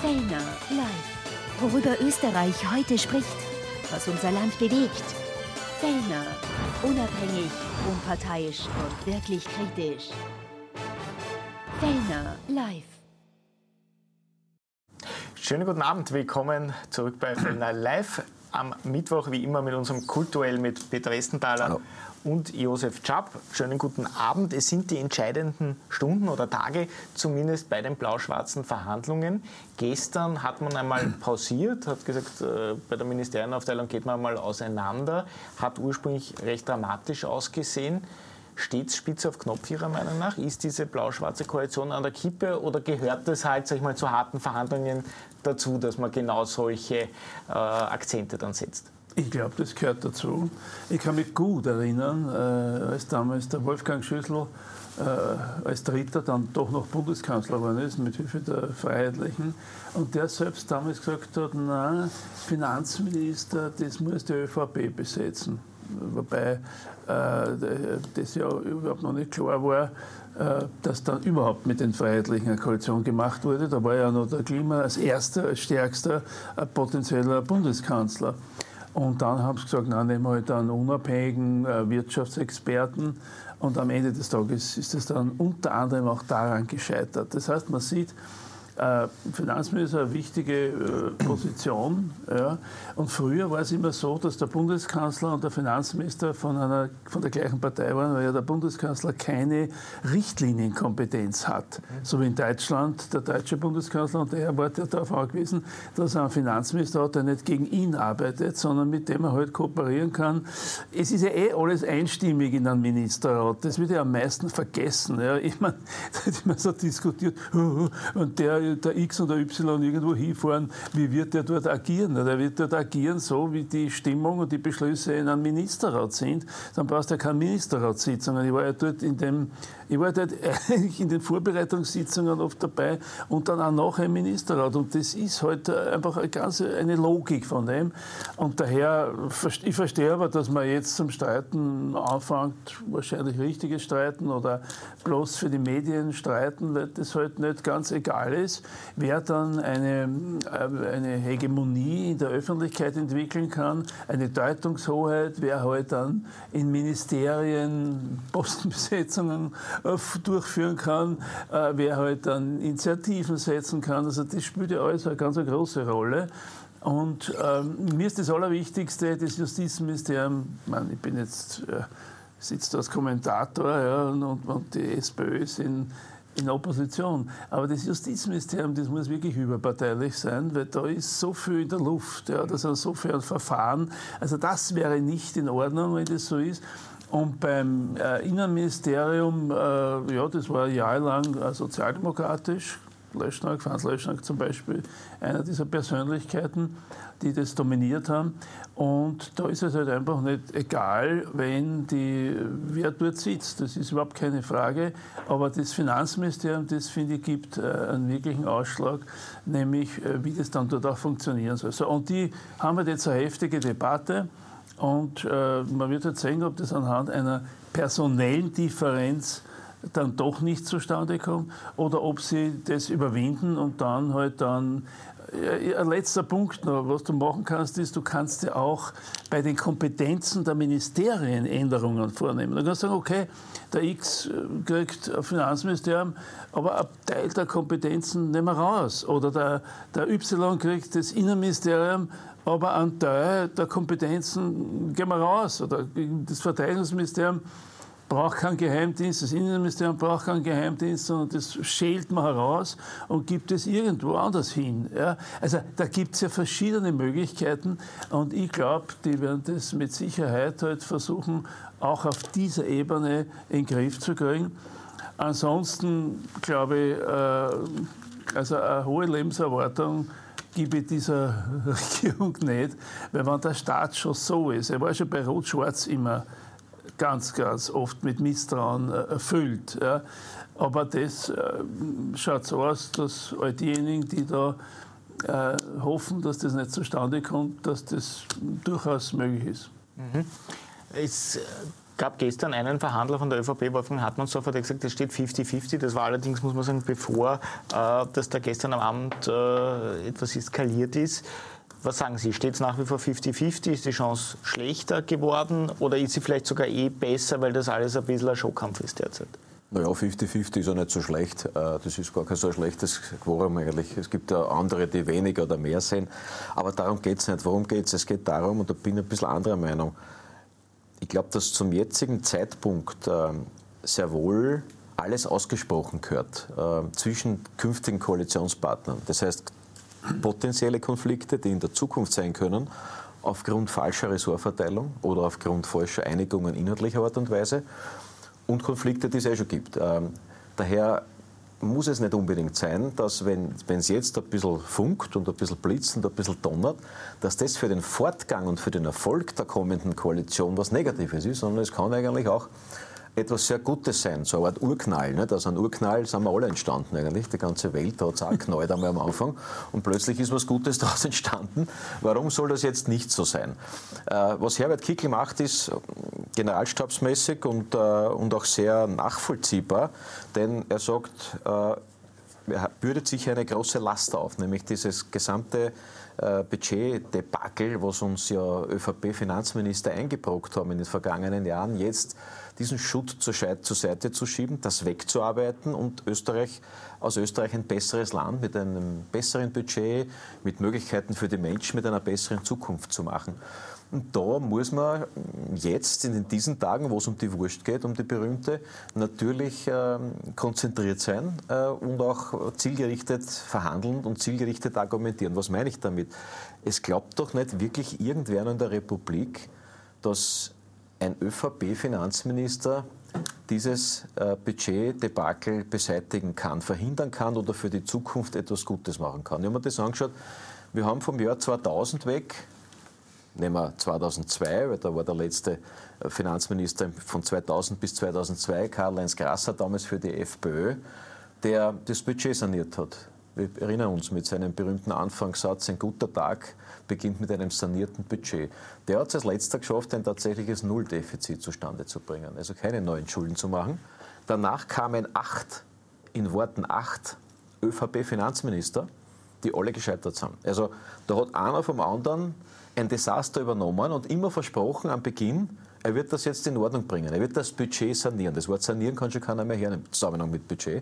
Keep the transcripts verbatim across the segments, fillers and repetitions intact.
Fellner live. Worüber Österreich heute spricht, was unser Land bewegt. Fellner, unabhängig, unparteiisch und wirklich kritisch. Fellner live. Schönen guten Abend, willkommen zurück bei Fellner live. Am Mittwoch wie immer mit unserem Kultduell mit Peter Westenthaler Hallo. Und Josef Czap. Schönen guten Abend. Es sind die entscheidenden Stunden oder Tage, zumindest bei den blau-schwarzen Verhandlungen. Gestern hat man einmal pausiert, hat gesagt, äh, bei der Ministerienaufteilung geht man einmal auseinander. Hat ursprünglich recht dramatisch ausgesehen. Steht es spitz auf Knopf Ihrer Meinung nach? Ist diese blau-schwarze Koalition an der Kippe oder gehört das halt, sag ich mal, zu harten Verhandlungen dazu, dass man genau solche äh, Akzente dann setzt? Ich glaube, das gehört dazu. Ich kann mich gut erinnern, äh, als damals der Wolfgang Schüssel äh, als Dritter dann doch noch Bundeskanzler geworden ist, mit Hilfe der Freiheitlichen. Und der selbst damals gesagt hat, nein, Finanzminister, das muss die ÖVP besetzen. Wobei äh, das ja überhaupt noch nicht klar war, äh, dass dann überhaupt mit den Freiheitlichen eine Koalition gemacht wurde. Da war ja noch der Klima als erster, als stärkster äh, potenzieller Bundeskanzler. Und dann haben sie gesagt, nein, nehmen wir halt einen unabhängigen äh, Wirtschaftsexperten. Und am Ende des Tages ist es dann unter anderem auch daran gescheitert. Das heißt, man sieht, Äh, Finanzminister eine wichtige äh, Position. Ja. Und früher war es immer so, dass der Bundeskanzler und der Finanzminister von, einer, von der gleichen Partei waren, weil ja der Bundeskanzler keine Richtlinienkompetenz hat. Mhm. So wie in Deutschland der deutsche Bundeskanzler, und daher war er darauf angewiesen, dass er einen Finanzminister hat, der nicht gegen ihn arbeitet, sondern mit dem er halt kooperieren kann. Es ist ja eh alles einstimmig in einem Ministerrat. Das wird ja am meisten vergessen. Ja. Ich meine, da hat immer so diskutiert, und der der X und der Y irgendwo hinfahren, wie wird der dort agieren? Der wird dort agieren, so wie die Stimmung und die Beschlüsse in einem Ministerrat sind. Dann brauchst du ja keine Ministerratssitzungen. Ich war ja dort in dem, ich war dort eigentlich in den Vorbereitungssitzungen oft dabei und dann auch nachher im Ministerrat. Und das ist halt einfach eine ganz eine Logik von dem. Und daher, ich verstehe aber, dass man jetzt zum Streiten anfängt, wahrscheinlich richtiges Streiten oder bloß für die Medien streiten, weil das halt nicht ganz egal ist, wer dann eine, eine Hegemonie in der Öffentlichkeit entwickeln kann, eine Deutungshoheit, wer halt dann in Ministerien Postenbesetzungen durchführen kann, wer halt dann Initiativen setzen kann. Also das spielt ja alles eine ganz eine große Rolle. Und ähm, mir ist das Allerwichtigste, das Justizministerium, ich meine, ich bin jetzt, äh, sitze als Kommentator, ja, und, und die SPÖ sind in Opposition. Aber das Justizministerium, das muss wirklich überparteilich sein, weil da ist so viel in der Luft, ja, da sind so viele Verfahren. Also das wäre nicht in Ordnung, wenn das so ist. Und beim äh, Innenministerium, äh, ja, das war jahrelang äh, sozialdemokratisch. Löschnag, Franz Löschnag zum Beispiel, einer dieser Persönlichkeiten, die das dominiert haben. Und da ist es halt einfach nicht egal, wenn die, wer dort sitzt. Das ist überhaupt keine Frage. Aber das Finanzministerium, das finde ich, gibt äh, einen wirklichen Ausschlag, nämlich äh, wie das dann dort auch funktionieren soll. So, und die haben halt jetzt eine heftige Debatte. Und äh, man wird jetzt sehen, ob das anhand einer personellen Differenz dann doch nicht zustande kommt oder ob sie das überwinden und dann halt dann, ja, ein letzter Punkt noch, was du machen kannst, ist, du kannst ja auch bei den Kompetenzen der Ministerien Änderungen vornehmen. Dann kannst du sagen, okay, der X kriegt ein Finanzministerium, aber ein Teil der Kompetenzen nehmen wir raus. Oder der, der Y kriegt das Innenministerium, aber ein Teil der Kompetenzen gehen wir raus. Oder das Verteidigungsministerium braucht keinen Geheimdienst, das Innenministerium braucht keinen Geheimdienst, sondern das schält man heraus und gibt es irgendwo anders hin. Ja? Also da gibt es ja verschiedene Möglichkeiten und ich glaube, die werden das mit Sicherheit halt versuchen, auch auf dieser Ebene in den Griff zu kriegen. Ansonsten glaube ich, äh, also eine hohe Lebenserwartung gebe ich dieser Regierung nicht, weil wenn der Staat schon so ist, er war schon bei Rot-Schwarz immer ganz, ganz oft mit Misstrauen äh, erfüllt. Ja. Aber das äh, schaut so aus, dass all diejenigen, die da äh, hoffen, dass das nicht zustande kommt, dass das durchaus möglich ist. Mhm. Es gab gestern einen Verhandler von der ÖVP, Wolfgang Hartmannsdorfer, der gesagt hat, das steht fünfzig fünfzig. Das war allerdings, muss man sagen, bevor äh, das da gestern am Abend äh, etwas eskaliert ist. Was sagen Sie, steht es nach wie vor fünfzig fünfzig? Ist die Chance schlechter geworden oder ist sie vielleicht sogar eh besser, weil das alles ein bisschen ein Showkampf ist derzeit? Naja, fünfzig fünfzig ist ja nicht so schlecht. Das ist gar kein so schlechtes Quorum eigentlich. Es gibt ja andere, die weniger oder mehr sehen. Aber darum geht es nicht. Worum geht es? Es geht darum, und da bin ich ein bisschen anderer Meinung, ich glaube, dass zum jetzigen Zeitpunkt äh, sehr wohl alles ausgesprochen gehört äh, zwischen künftigen Koalitionspartnern. Das heißt, potenzielle Konflikte, die in der Zukunft sein können, aufgrund falscher Ressortverteilung oder aufgrund falscher Einigungen inhaltlicher Art und Weise und Konflikte, die es eh schon gibt. Ähm, daher muss es nicht unbedingt sein, dass wenn es jetzt ein bisschen funkt und ein bisschen blitzt und ein bisschen donnert, dass das für den Fortgang und für den Erfolg der kommenden Koalition was Negatives ist, sondern es kann eigentlich auch etwas sehr Gutes sein, so eine Art Urknall. Nicht? Also ein Urknall sind wir alle entstanden eigentlich, die ganze Welt hat es auch geknallt einmal am Anfang und plötzlich ist was Gutes daraus entstanden. Warum soll das jetzt nicht so sein? Äh, was Herbert Kickl macht, ist generalstabsmäßig und, äh, und auch sehr nachvollziehbar, denn er sagt, äh, er bürdet sich eine große Last auf, nämlich dieses gesamte äh, Budgetdebakel, was uns ja ÖVP-Finanzminister eingebrockt haben in den vergangenen Jahren, jetzt diesen Schutt zur, zur Seite zu schieben, das wegzuarbeiten und Österreich, aus Österreich ein besseres Land mit einem besseren Budget, mit Möglichkeiten für die Menschen, mit einer besseren Zukunft zu machen. Und da muss man jetzt in diesen Tagen, wo es um die Wurst geht, um die berühmte, natürlich äh, konzentriert sein äh, und auch zielgerichtet verhandeln und zielgerichtet argumentieren. Was meine ich damit? Es glaubt doch nicht wirklich irgendwer in der Republik, dass ein ÖVP-Finanzminister dieses äh, Budgetdebakel beseitigen kann, verhindern kann oder für die Zukunft etwas Gutes machen kann. Ich habe mir das angeschaut. Wir haben vom Jahr zweitausend weg, nehmen wir zweitausendzwei, weil da war der letzte Finanzminister von zweitausend bis zweitausendzwei, Karl-Heinz Grasser, damals für die FPÖ, der das Budget saniert hat. Wir erinnern uns mit seinem berühmten Anfangssatz, ein guter Tag beginnt mit einem sanierten Budget. Der hat es als letzter geschafft, ein tatsächliches Nulldefizit zustande zu bringen, also keine neuen Schulden zu machen. Danach kamen acht, in Worten acht ÖVP-Finanzminister, die alle gescheitert sind. Also da hat einer vom anderen ein Desaster übernommen und immer versprochen am Beginn, er wird das jetzt in Ordnung bringen, er wird das Budget sanieren. Das Wort sanieren kann schon keiner mehr hernehmen, im Zusammenhang mit Budget.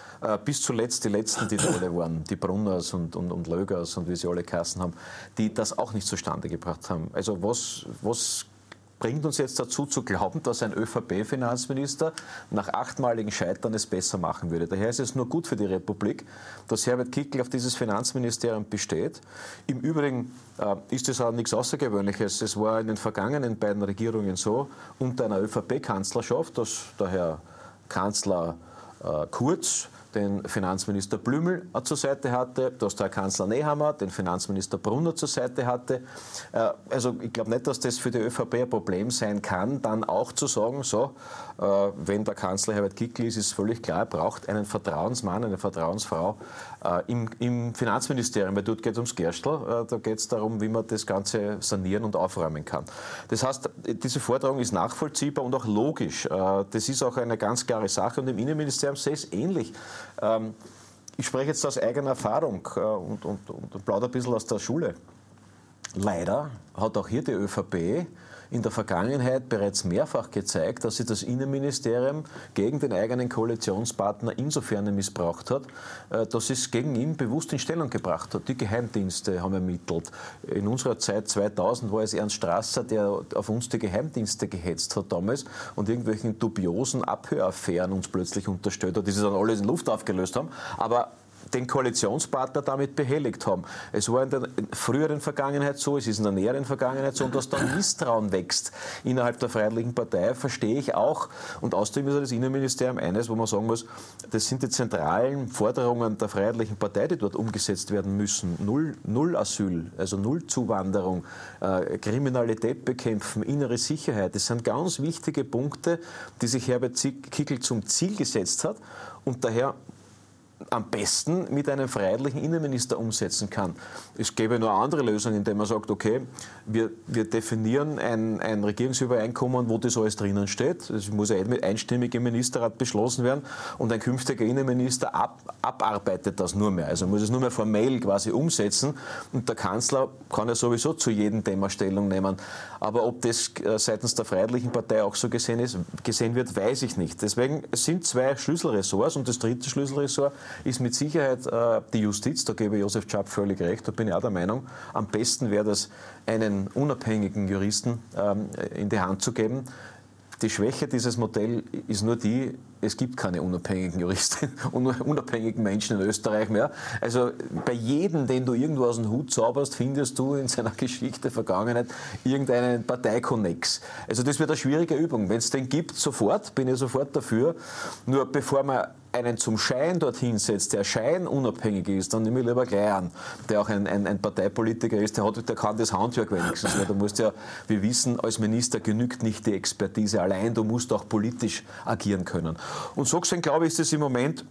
Bis zuletzt die Letzten, die da alle waren, die Brunners und, und, und Lögers und wie sie alle geheißen haben, die das auch nicht zustande gebracht haben. Also was, was bringt uns jetzt dazu zu glauben, dass ein ÖVP-Finanzminister nach achtmaligen Scheitern es besser machen würde? Daher ist es nur gut für die Republik, dass Herbert Kickl auf dieses Finanzministerium besteht. Im Übrigen äh, ist es auch nichts Außergewöhnliches. Es war in den vergangenen beiden Regierungen so, unter einer ÖVP-Kanzlerschaft, dass der Herr Kanzler äh, Kurz den Finanzminister Blümel zur Seite hatte, dass der Kanzler Nehammer den Finanzminister Brunner zur Seite hatte. Also ich glaube nicht, dass das für die ÖVP ein Problem sein kann, dann auch zu sagen, so, wenn der Kanzler Herbert Kickl ist, ist völlig klar, er braucht einen Vertrauensmann, eine Vertrauensfrau im, im Finanzministerium, weil dort geht es ums Gerstl, da geht es darum, wie man das Ganze sanieren und aufräumen kann. Das heißt, diese Forderung ist nachvollziehbar und auch logisch. Das ist auch eine ganz klare Sache und im Innenministerium sehe ich es ähnlich. Ich spreche jetzt aus eigener Erfahrung und, und, und plaudere ein bisschen aus der Schule. Leider hat auch hier die ÖVP in der Vergangenheit bereits mehrfach gezeigt, dass sie das Innenministerium gegen den eigenen Koalitionspartner insofern missbraucht hat, dass es gegen ihn bewusst in Stellung gebracht hat. Die Geheimdienste haben ermittelt. In unserer Zeit zweitausend war es Ernst Strasser, der auf uns die Geheimdienste gehetzt hat damals und irgendwelchen dubiosen Abhöraffären uns plötzlich unterstellt hat, die sie dann alles in Luft aufgelöst haben. Aber den Koalitionspartner damit behelligt haben. Es war in der früheren Vergangenheit so, es ist in der näheren Vergangenheit so, und dass dann Misstrauen wächst innerhalb der Freiheitlichen Partei, verstehe ich auch. Und außerdem ist das Innenministerium eines, wo man sagen muss, das sind die zentralen Forderungen der Freiheitlichen Partei, die dort umgesetzt werden müssen. Null, Null Asyl, also Null Zuwanderung, äh, Kriminalität bekämpfen, innere Sicherheit. Das sind ganz wichtige Punkte, die sich Herbert Kickl zum Ziel gesetzt hat. Und daher am besten mit einem freiheitlichen Innenminister umsetzen kann. Es gäbe nur eine andere Lösung, indem man sagt, okay, wir, wir definieren ein, ein Regierungsübereinkommen, wo das alles drinnen steht. Das muss ja mit einstimmig im Ministerrat beschlossen werden und ein künftiger Innenminister ab, abarbeitet das nur mehr. Also muss es nur mehr formell quasi umsetzen und der Kanzler kann ja sowieso zu jedem Thema Stellung nehmen. Aber ob das seitens der Freiheitlichen Partei auch so gesehen, ist, gesehen wird, weiß ich nicht. Deswegen es sind zwei Schlüsselressorts und das dritte Schlüsselressort ist mit Sicherheit äh, die Justiz. Da gebe Josef Czap völlig recht. Da bin ich auch der Meinung, am besten wäre das, einen unabhängigen Juristen ähm, in die Hand zu geben. Die Schwäche dieses Modells ist nur die, es gibt keine unabhängigen Juristen und unabhängigen Menschen in Österreich mehr. Also bei jedem, den du irgendwo aus dem Hut zauberst, findest du in seiner Geschichte, Vergangenheit irgendeinen Parteikonnex. Also das wird eine schwierige Übung. Wenn es den gibt, sofort, bin ich sofort dafür. Nur bevor man einen zum Schein dorthin setzt, der scheinunabhängig ist, dann nehme ich lieber gleich an, der auch ein, ein, ein Parteipolitiker ist, der, hat, der kann das Handwerk wenigstens. Weil du musst ja, wir wissen, als Minister genügt nicht die Expertise allein, du musst auch politisch agieren können. Und so gesehen, glaube ich, ist es im Moment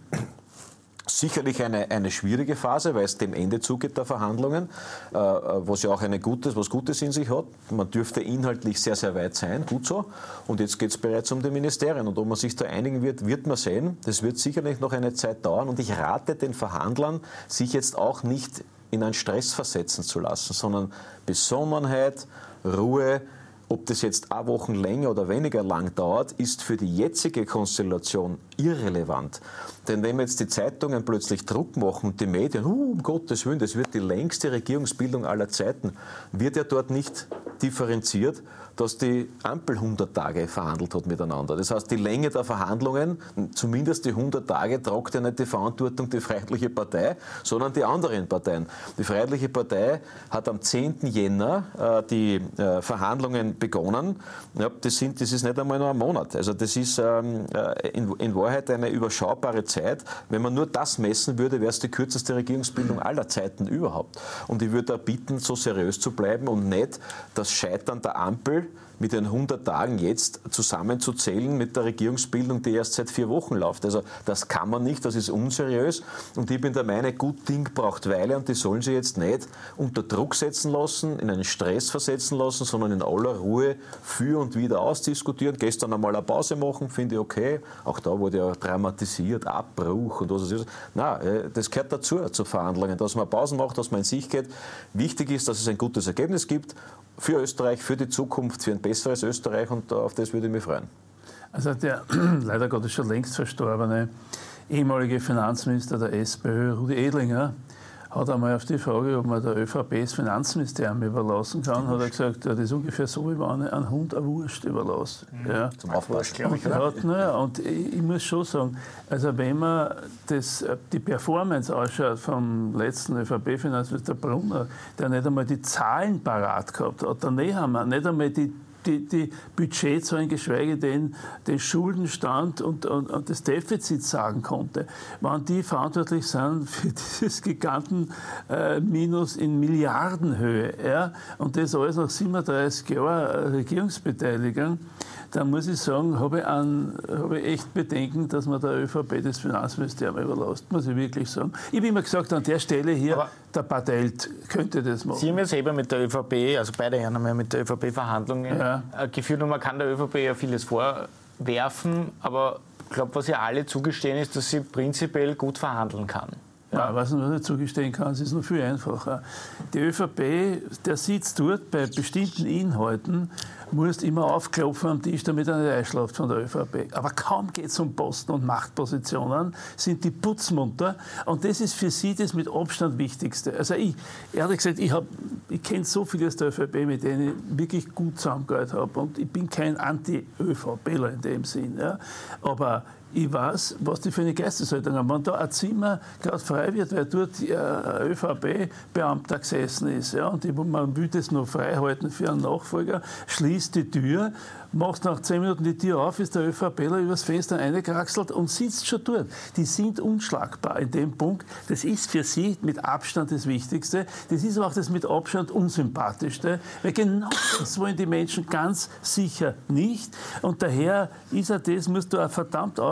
sicherlich eine, eine schwierige Phase, weil es dem Ende zugeht der Verhandlungen, äh, was ja auch eine Gutes, was Gutes in sich hat. Man dürfte inhaltlich sehr, sehr weit sein, gut so. Und jetzt geht es bereits um die Ministerien. Und ob man sich da einigen wird, wird man sehen. Das wird sicherlich noch eine Zeit dauern. Und ich rate den Verhandlern, sich jetzt auch nicht in einen Stress versetzen zu lassen, sondern Besonnenheit, Ruhe. Ob das jetzt eine Woche länger oder weniger lang dauert, ist für die jetzige Konstellation irrelevant. Denn wenn jetzt die Zeitungen plötzlich Druck machen und die Medien, uh, um Gottes Willen, das wird die längste Regierungsbildung aller Zeiten, wird ja dort nicht differenziert, dass die Ampel hundert Tage verhandelt hat miteinander. Das heißt, die Länge der Verhandlungen, zumindest die hundert Tage, tragt ja nicht die Verantwortung die Freiheitliche Partei, sondern die anderen Parteien. Die Freiheitliche Partei hat am zehnten Jänner äh, die äh, Verhandlungen begonnen. Ja, das, sind, das ist nicht einmal nur ein Monat. Also das ist ähm, in, in Wahrheit eine überschaubare Zeit. Wenn man nur das messen würde, wäre es die kürzeste Regierungsbildung aller Zeiten überhaupt. Und ich würde da bitten, so seriös zu bleiben und nicht das Scheitern der Ampel mit den hundert Tagen jetzt zusammenzuzählen mit der Regierungsbildung, die erst seit vier Wochen läuft. Also das kann man nicht, das ist unseriös. Und ich bin der Meinung, gut Ding braucht Weile und die sollen sie jetzt nicht unter Druck setzen lassen, in einen Stress versetzen lassen, sondern in aller Ruhe für und wieder ausdiskutieren. Gestern einmal eine Pause machen, finde ich okay. Auch da wurde ja dramatisiert, Abbruch und was es ist. Nein, das gehört dazu, zu Verhandlungen, dass man Pausen macht, dass man in sich geht. Wichtig ist, dass es ein gutes Ergebnis gibt für Österreich, für die Zukunft, für ein besseres Österreich und auf das würde ich mich freuen. Also der leider Gottes schon längst verstorbene ehemalige Finanzminister der SPÖ, Rudi Edlinger, hat einmal auf die Frage, ob man der ÖVP das Finanzministerium überlassen kann, hat er gesagt, ja, das ist ungefähr so, wie man einen Hund eine Wurst überlässt. Mhm. Ja. Zum Aufpassen, glaube ich. Hat, naja, und ich, ich muss schon sagen, also wenn man das, die Performance ausschaut vom letzten ÖVP-Finanzminister Brunner, der nicht einmal die Zahlen parat gehabt hat, daneben haben wir nicht einmal die Die, die Budgetzahlen, geschweige denn den Schuldenstand und, und, und das Defizit sagen konnte, waren die verantwortlich sind für dieses giganten äh, Minus in Milliardenhöhe. Ja? Und das alles nach siebenunddreißig Jahren Regierungsbeteiligung, dann muss ich sagen, habe ich, an, habe ich echt Bedenken, dass man der ÖVP das Finanzministerium überlässt, muss ich wirklich sagen. Ich habe immer gesagt, an der Stelle hier, aber der Bartelt könnte das machen. Sie haben ja selber mit der ÖVP, also beide Herren haben ja mit der ÖVP Verhandlungen ja. geführt und man kann der ÖVP ja vieles vorwerfen, aber ich glaube, was ja alle zugestehen ist, dass sie prinzipiell gut verhandeln kann. Ja. Nein, was man nicht zugestehen kann, es ist noch viel einfacher. Die ÖVP, der sitzt dort bei bestimmten Inhalten, musst immer aufklopfen am Tisch, damit er nicht einschläft von der ÖVP. Aber kaum geht es um Posten und Machtpositionen, sind die putzmunter. Und das ist für sie das mit Abstand Wichtigste. Also ich, ehrlich gesagt, ich, ich kenne so viele aus der ÖVP, mit denen ich wirklich gut zusammengearbeitet habe. Und ich bin kein Anti-ÖVPler in dem Sinn. Ja. Aber ich weiß, was die für eine Geisteshaltung haben. Wenn da ein Zimmer gerade frei wird, weil dort ein ÖVP-Beamter gesessen ist, ja, und man will das noch frei halten für einen Nachfolger, schließt die Tür, machst nach zehn Minuten die Tür auf, ist der ÖVPler übers Fenster reingekraxelt und sitzt schon dort. Die sind unschlagbar in dem Punkt. Das ist für sie mit Abstand das Wichtigste. Das ist aber auch das mit Abstand unsympathischste, weil genau das wollen die Menschen ganz sicher nicht. Und daher ist er das, musst du auch verdammt aufpassen,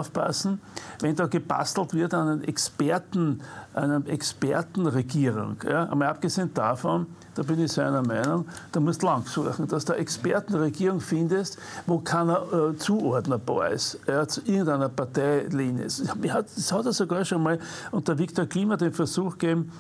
aufpassen, wenn da gebastelt wird an einer Experten, einer Expertenregierung. Ja? Einmal abgesehen davon, da bin ich seiner Meinung, da musst du lang suchen, dass du eine Expertenregierung findest, wo keiner äh, zuordnerbar ist, ja, zu irgendeiner Parteilinie. Es hat, es hat ja sogar schon mal unter Viktor Klima den Versuch gegeben,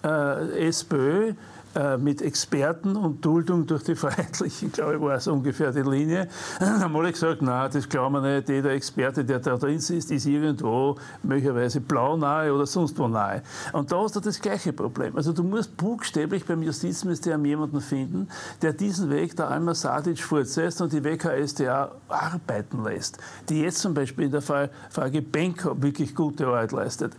äh, SPÖ, mit Experten und Duldung durch die Freiheitlichen, glaube ich, war es ungefähr die Linie. Dann haben alle gesagt, nein, das glauben wir nicht, jeder Experte, der da drin ist, ist irgendwo möglicherweise blau nahe oder sonst wo nahe. Und da hast du das gleiche Problem. Also du musst buchstäblich beim Justizministerium jemanden finden, der diesen Weg der Alma Sadic fortsetzt und die W K S t A arbeiten lässt, die jetzt zum Beispiel in der Frage Benko wirklich gute Arbeit leistet.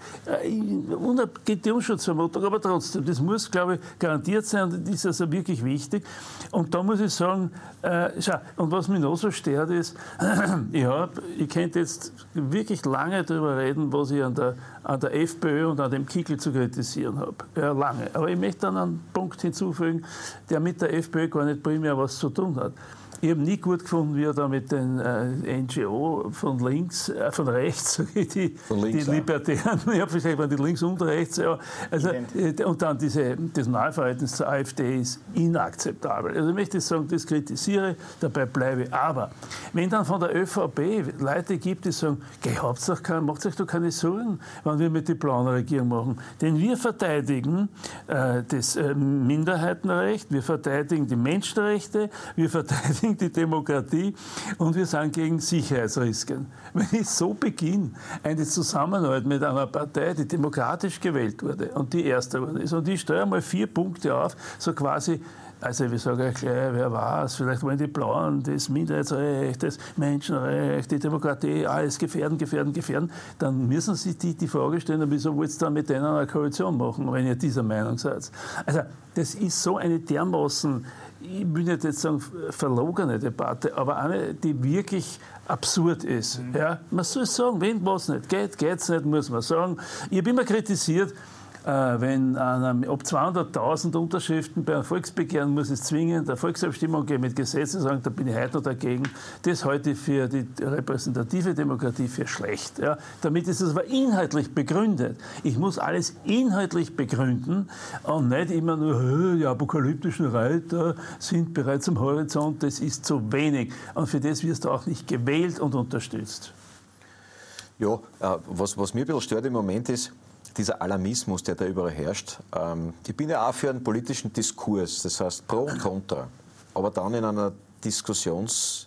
Geht die Unschutzvermutung, aber trotzdem, das muss, glaube ich, garantiert sein und das ist also wirklich wichtig. Und da muss ich sagen, äh, schau, und was mich noch so stört ist, ich, hab, ich könnte jetzt wirklich lange darüber reden, was ich an der, an der FPÖ und an dem Kickl zu kritisieren habe. Ja, lange. Aber ich möchte dann einen Punkt hinzufügen, der mit der FPÖ gar nicht primär was zu tun hat. Ich habe nie gut gefunden, wie er da mit den äh, N G O von links, äh, von rechts, die, von links, die Libertären, ja. Ich habe vielleicht waren die links und rechts, ja. Also, äh, und dann diese, das Naheverhältnis zur AfD ist inakzeptabel. Also ich möchte sagen, das kritisiere, dabei bleibe. Aber wenn dann von der ÖVP Leute gibt, die sagen, habt doch keine, macht euch doch keine Sorgen, wenn wir mit die blauen Regierung machen. Denn wir verteidigen äh, das äh, Minderheitenrecht, wir verteidigen die Menschenrechte, wir verteidigen die Demokratie und wir sind gegen Sicherheitsrisiken. Wenn ich so beginne, eine Zusammenarbeit mit einer Partei, die demokratisch gewählt wurde und die erste wurde ist, und ich steuere mal vier Punkte auf, so quasi, also ich sage euch gleich, wer weiß, vielleicht wollen die Blauen das Minderheitsrecht, das Menschenrecht, die Demokratie, alles gefährden, gefährden, gefährden, dann müssen Sie die, die Frage stellen, wieso wollt ihr dann mit denen eine Koalition machen, wenn ihr dieser Meinung seid. Also das ist so eine dermaßen, ich will nicht jetzt sagen verlogene Debatte, aber eine, die wirklich absurd ist. Mhm. Ja, man soll sagen, wenn was nicht geht, geht es nicht, muss man sagen. Ich habe immer kritisiert, äh, wenn einer, ob zweihunderttausend Unterschriften bei einem Volksbegehren muss es zwingend eine Volksabstimmung geben mit Gesetzen, sagen, da bin ich heute noch dagegen. Das halte ich für die repräsentative Demokratie für schlecht. Ja. Damit ist es aber inhaltlich begründet. Ich muss alles inhaltlich begründen und nicht immer nur, die apokalyptischen Reiter sind bereits am Horizont, das ist zu wenig. Und für das wirst du auch nicht gewählt und unterstützt. Ja, äh, was, was mir ein bisschen stört im Moment ist, dieser Alarmismus, der da überall herrscht. Ähm, ich bin ja auch für einen politischen Diskurs, das heißt pro und contra, aber dann in einer Diskussionsform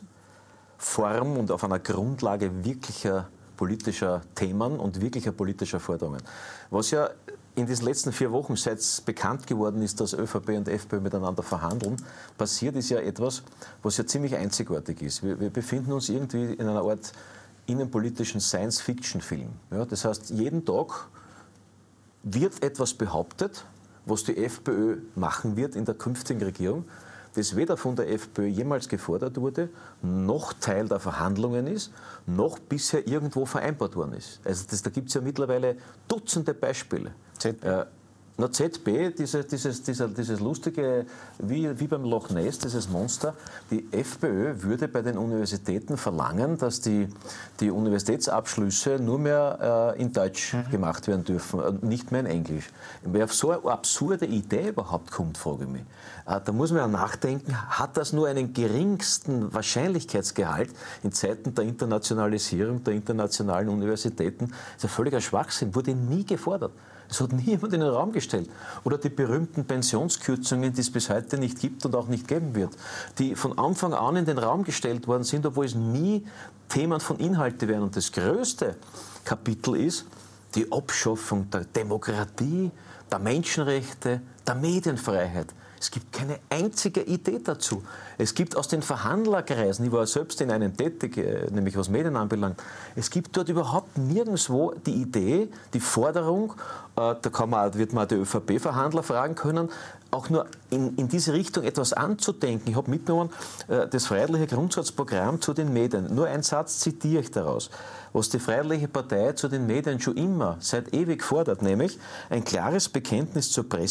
und auf einer Grundlage wirklicher politischer Themen und wirklicher politischer Forderungen. Was ja in diesen letzten vier Wochen, seit es bekannt geworden ist, dass ÖVP und FPÖ miteinander verhandeln, passiert ist ja etwas, was ja ziemlich einzigartig ist. Wir, wir befinden uns irgendwie in einer Art innenpolitischen Science-Fiction-Film. Ja, das heißt, jeden Tag wird etwas behauptet, was die FPÖ machen wird in der künftigen Regierung, das weder von der FPÖ jemals gefordert wurde, noch Teil der Verhandlungen ist, noch bisher irgendwo vereinbart worden ist. Also das, da gibt es ja mittlerweile Dutzende Beispiele. Z B. Äh, Na, Z B, diese, dieses, dieser, dieses lustige, wie, wie beim Loch Ness, dieses Monster, die FPÖ würde bei den Universitäten verlangen, dass die, die Universitätsabschlüsse nur mehr äh, in Deutsch mhm. gemacht werden dürfen, äh, nicht mehr in Englisch. Wer auf so eine absurde Idee überhaupt kommt, frage ich mich. Äh, da muss man ja nachdenken, hat das nur einen geringsten Wahrscheinlichkeitsgehalt in Zeiten der Internationalisierung der internationalen Universitäten? Das ist ja völliger Schwachsinn, wurde nie gefordert. Das hat niemand in den Raum gestellt. Oder die berühmten Pensionskürzungen, die es bis heute nicht gibt und auch nicht geben wird, die von Anfang an in den Raum gestellt worden sind, obwohl es nie Themen von Inhalten wären. Und das größte Kapitel ist die Abschaffung der Demokratie, der Menschenrechte, der Medienfreiheit. Es gibt keine einzige Idee dazu. Es gibt aus den Verhandlerkreisen, ich war selbst in einem tätig, nämlich was Medien anbelangt, es gibt dort überhaupt nirgendwo die Idee, die Forderung, äh, da kann man, wird man die ÖVP-Verhandler fragen können, auch nur in, in diese Richtung etwas anzudenken. Ich habe mitgenommen äh, das Freiheitliche Grundsatzprogramm zu den Medien. Nur einen Satz zitiere ich daraus. Was die Freiheitliche Partei zu den Medien schon immer, seit ewig fordert, nämlich ein klares Bekenntnis zur Pressefreiheit,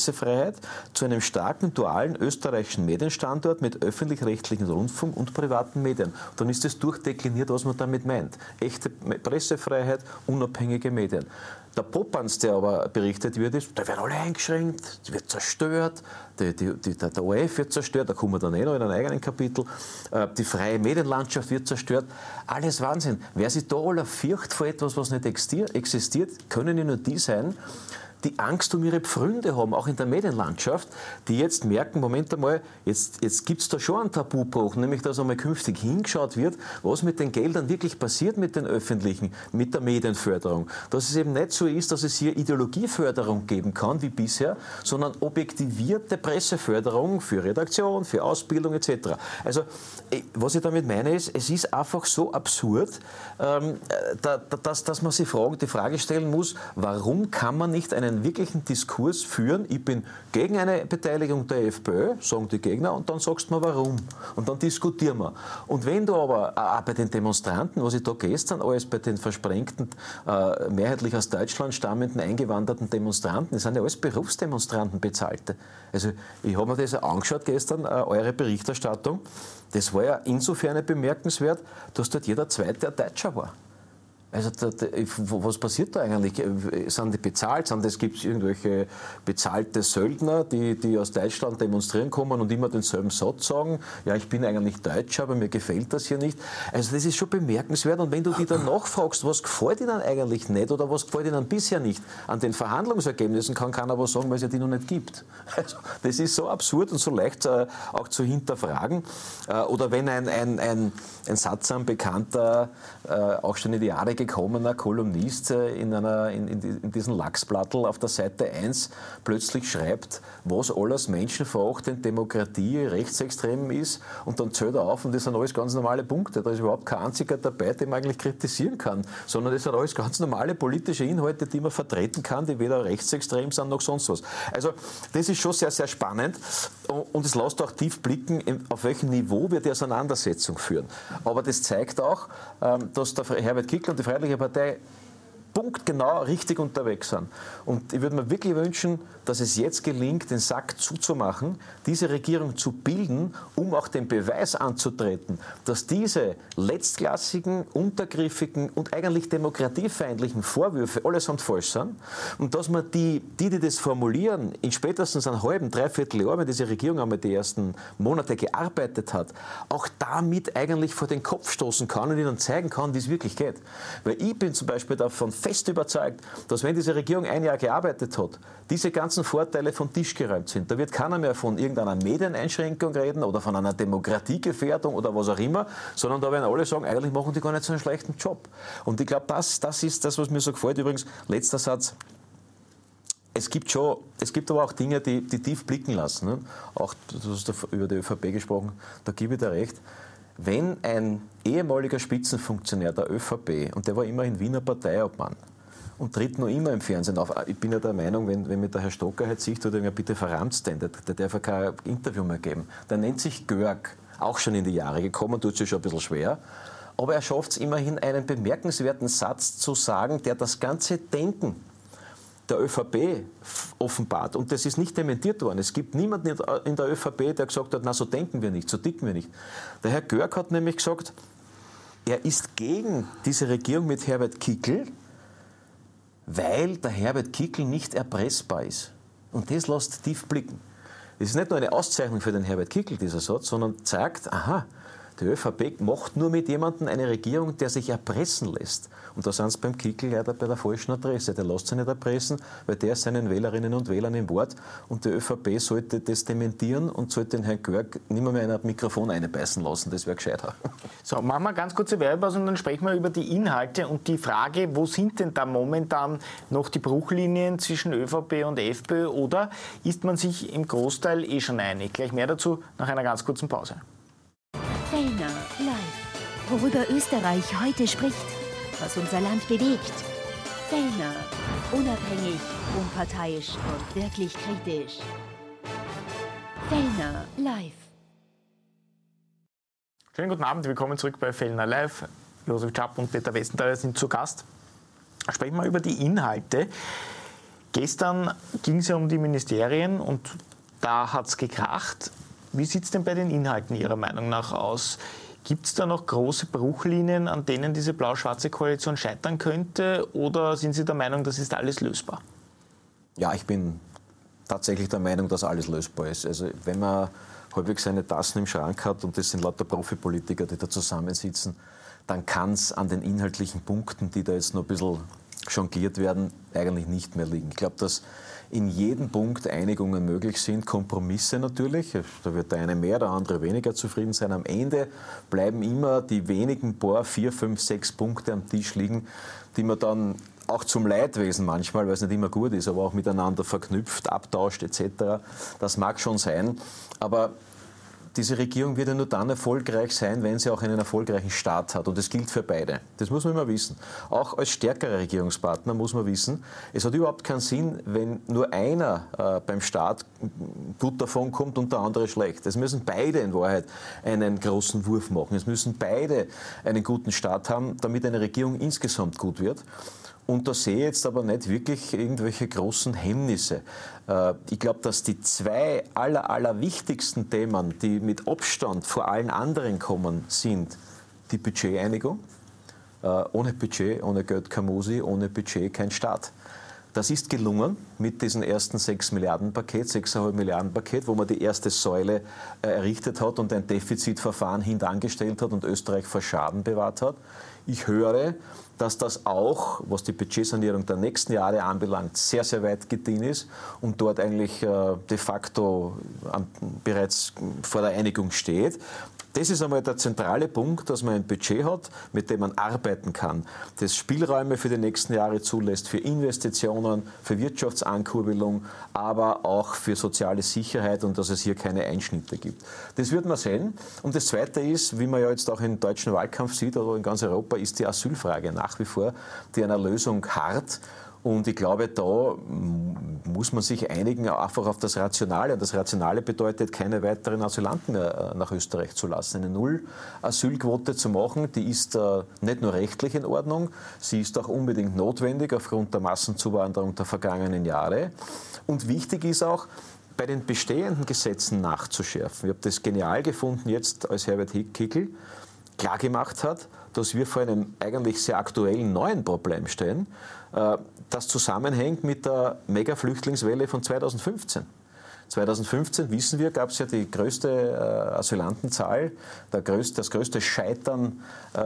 Pressefreiheit zu einem starken, dualen österreichischen Medienstandort mit öffentlich-rechtlichen Rundfunk und privaten Medien. Und dann ist es durchdekliniert, was man damit meint. Echte Pressefreiheit, unabhängige Medien. Der Popanz, der aber berichtet wird, ist, da werden alle eingeschränkt, es wird zerstört, die, die, die, der O R F wird zerstört, da kommen wir dann eh noch in einem eigenen Kapitel, die freie Medienlandschaft wird zerstört. Alles Wahnsinn. Wer sich da aller fürcht vor etwas, was nicht existiert, können ja nur die sein, die Angst um ihre Pfründe haben, auch in der Medienlandschaft, die jetzt merken, Moment einmal, jetzt, jetzt gibt es da schon einen Tabubruch, nämlich dass einmal künftig hingeschaut wird, was mit den Geldern wirklich passiert mit den Öffentlichen, mit der Medienförderung. Dass es eben nicht so ist, dass es hier Ideologieförderung geben kann, wie bisher, sondern objektivierte Presseförderung für Redaktion, für Ausbildung et cetera. Also, was ich damit meine ist, es ist einfach so absurd, ähm, da, dass, dass man sich Fragen, die Frage stellen muss, warum kann man nicht einen wirklichen Diskurs führen, ich bin gegen eine Beteiligung der FPÖ, sagen die Gegner, und dann sagst du mir warum. Und dann diskutieren wir. Und wenn du aber auch bei den Demonstranten, was ich da gestern alles bei den versprengten, äh, mehrheitlich aus Deutschland stammenden, eingewanderten Demonstranten, das sind ja alles Berufsdemonstranten, bezahlte. Also ich habe mir das angeschaut gestern, äh, eure Berichterstattung, das war ja insofern bemerkenswert, dass dort jeder Zweite ein Deutscher war. Also da, da, was passiert da eigentlich? Sind die bezahlt? Sind das, gibt es irgendwelche bezahlte Söldner, die, die aus Deutschland demonstrieren kommen und immer denselben Satz sagen, ja, ich bin eigentlich Deutscher, aber mir gefällt das hier nicht. Also das ist schon bemerkenswert. Und wenn du die dann nachfragst, was gefällt ihnen eigentlich nicht oder was gefällt ihnen bisher nicht an den Verhandlungsergebnissen, kann keiner aber sagen, weil es ja die noch nicht gibt. Also das ist so absurd und so leicht äh, auch zu hinterfragen. Äh, oder wenn ein, ein, ein, ein sattsam bekannter, äh, auch schon in die Jahre gekommener Kolumnist in, einer, in, in diesem Lachsblattel auf der Seite eins plötzlich schreibt, was alles menschenverachtend, Demokratie, rechtsextrem ist, und dann zählt er auf und das sind alles ganz normale Punkte. Da ist überhaupt kein einziger dabei, den man eigentlich kritisieren kann, sondern das sind alles ganz normale politische Inhalte, die man vertreten kann, die weder rechtsextrem sind noch sonst was. Also das ist schon sehr, sehr spannend und es lässt auch tief blicken, auf welchem Niveau wir die Auseinandersetzung führen. Aber das zeigt auch, dass der Herbert Kickl und die Freiheitliche Partei punktgenau richtig unterwegs sind. Und ich würde mir wirklich wünschen, dass es jetzt gelingt, den Sack zuzumachen, diese Regierung zu bilden, um auch den Beweis anzutreten, dass diese letztklassigen, untergriffigen und eigentlich demokratiefeindlichen Vorwürfe allesamt falsch sind und dass man die, die, die das formulieren, in spätestens einem halben, dreiviertel Jahr, wenn diese Regierung einmal die ersten Monate gearbeitet hat, auch damit eigentlich vor den Kopf stoßen kann und ihnen zeigen kann, wie es wirklich geht. Weil ich bin zum Beispiel davon fest überzeugt, dass wenn diese Regierung ein Jahr gearbeitet hat, diese ganzen Vorteile vom Tisch geräumt sind. Da wird keiner mehr von irgendeiner Medieneinschränkung reden oder von einer Demokratiegefährdung oder was auch immer, sondern da werden alle sagen, eigentlich machen die gar nicht so einen schlechten Job. Und ich glaube, das, das ist das, was mir so gefällt. Übrigens, letzter Satz. Es gibt schon, es gibt aber auch Dinge, die, die tief blicken lassen. Ne? Auch, du hast über die ÖVP gesprochen, da gebe ich dir recht. Wenn ein ehemaliger Spitzenfunktionär der ÖVP, und der war immerhin Wiener Parteiobmann, und tritt noch immer im Fernsehen auf. Ich bin ja der Meinung, wenn, wenn mir der Herr Stocker halt sieht, würde er mir bitte verrammt den, der, der darf ja kein Interview mehr geben. Der nennt sich Görg, auch schon in die Jahre gekommen, tut sich schon ein bisschen schwer. Aber er schafft es immerhin, einen bemerkenswerten Satz zu sagen, der das ganze Denken der ÖVP offenbart. Und das ist nicht dementiert worden. Es gibt niemanden in der ÖVP, der gesagt hat, na, so denken wir nicht, so ticken wir nicht. Der Herr Görg hat nämlich gesagt, er ist gegen diese Regierung mit Herbert Kickl, weil der Herbert Kickl nicht erpressbar ist. Und das lässt tief blicken. Das ist nicht nur eine Auszeichnung für den Herbert Kickl, dieser Satz, sondern zeigt, aha, die ÖVP macht nur mit jemandem eine Regierung, der sich erpressen lässt. Und da sind sie beim Kickl leider bei der falschen Adresse. Der lässt sich nicht erpressen, weil der ist seinen Wählerinnen und Wählern im Wort. Und die ÖVP sollte das dementieren und sollte den Herrn Görg nicht mehr, mehr in ein Mikrofon einbeißen lassen. Das wäre gescheiter. So, machen wir ganz kurze Werbepause und dann sprechen wir über die Inhalte und die Frage, wo sind denn da momentan noch die Bruchlinien zwischen ÖVP und FPÖ, oder ist man sich im Großteil eh schon einig? Gleich mehr dazu nach einer ganz kurzen Pause. Fellner live. Worüber Österreich heute spricht, was unser Land bewegt. Fellner. Unabhängig, unparteiisch und wirklich kritisch. Fellner live. Schönen guten Abend, willkommen zurück bei Fellner live. Josef Schapp und Peter Westenthaler sind zu Gast. Sprechen wir über die Inhalte. Gestern ging es ja um die Ministerien und da hat es gekracht. Wie sieht es denn bei den Inhalten Ihrer Meinung nach aus? Gibt es da noch große Bruchlinien, an denen diese blau-schwarze Koalition scheitern könnte? Oder sind Sie der Meinung, das ist alles lösbar? Ja, ich bin tatsächlich der Meinung, dass alles lösbar ist. Also wenn man halbwegs seine Tassen im Schrank hat und das sind lauter Profipolitiker, die da zusammensitzen, dann kann es an den inhaltlichen Punkten, die da jetzt noch ein bisschen jongliert werden, eigentlich nicht mehr liegen. Ich glaube, dass in jedem Punkt Einigungen möglich sind, Kompromisse natürlich. Da wird der eine mehr, der andere weniger zufrieden sein. Am Ende bleiben immer die wenigen paar, vier, fünf, sechs Punkte am Tisch liegen, die man dann auch zum Leidwesen manchmal, weil es nicht immer gut ist, aber auch miteinander verknüpft, abtauscht et cetera. Das mag schon sein, aber diese Regierung wird ja nur dann erfolgreich sein, wenn sie auch einen erfolgreichen Staat hat. Und das gilt für beide. Das muss man immer wissen. Auch als stärkerer Regierungspartner muss man wissen, es hat überhaupt keinen Sinn, wenn nur einer äh, beim Staat gut davon kommt und der andere schlecht. Es müssen beide in Wahrheit einen großen Wurf machen. Es müssen beide einen guten Staat haben, damit eine Regierung insgesamt gut wird. Und da sehe ich jetzt aber nicht wirklich irgendwelche großen Hemmnisse. Ich glaube, dass die zwei aller, aller wichtigsten Themen, die mit Abstand vor allen anderen kommen, sind die Budgeteinigung. Ohne Budget, ohne Geld kein Musi, ohne Budget kein Staat. Das ist gelungen mit diesem ersten sechs Milliarden Paket, sechs Komma fünf Milliarden Paket, wo man die erste Säule errichtet hat und ein Defizitverfahren hintangestellt hat und Österreich vor Schaden bewahrt hat. Ich höre, dass das auch, was die Budgetsanierung der nächsten Jahre anbelangt, sehr, sehr weit gediehen ist und dort eigentlich äh, de facto an, bereits vor der Einigung steht. Das ist einmal der zentrale Punkt, dass man ein Budget hat, mit dem man arbeiten kann, das Spielräume für die nächsten Jahre zulässt, für Investitionen, für Wirtschaftsankurbelung, aber auch für soziale Sicherheit und dass es hier keine Einschnitte gibt. Das wird man sehen. Und das Zweite ist, wie man ja jetzt auch im deutschen Wahlkampf sieht, oder in ganz Europa, ist die Asylfrage nach wie vor, die einer Lösung harrt. Und ich glaube, da muss man sich einigen, einfach auf das Rationale. Und das Rationale bedeutet, keine weiteren Asylanten mehr nach Österreich zu lassen. Eine Null-Asylquote zu machen, die ist nicht nur rechtlich in Ordnung, sie ist auch unbedingt notwendig aufgrund der Massenzuwanderung der vergangenen Jahre. Und wichtig ist auch, bei den bestehenden Gesetzen nachzuschärfen. Ich habe das genial gefunden jetzt, als Herbert Kickl klargemacht hat, dass wir vor einem eigentlich sehr aktuellen neuen Problem stehen, das zusammenhängt mit der Mega-Flüchtlingswelle von zweitausendfünfzehn. zweitausendfünfzehn, wissen wir, gab es ja die größte Asylantenzahl, der größte, das größte Scheitern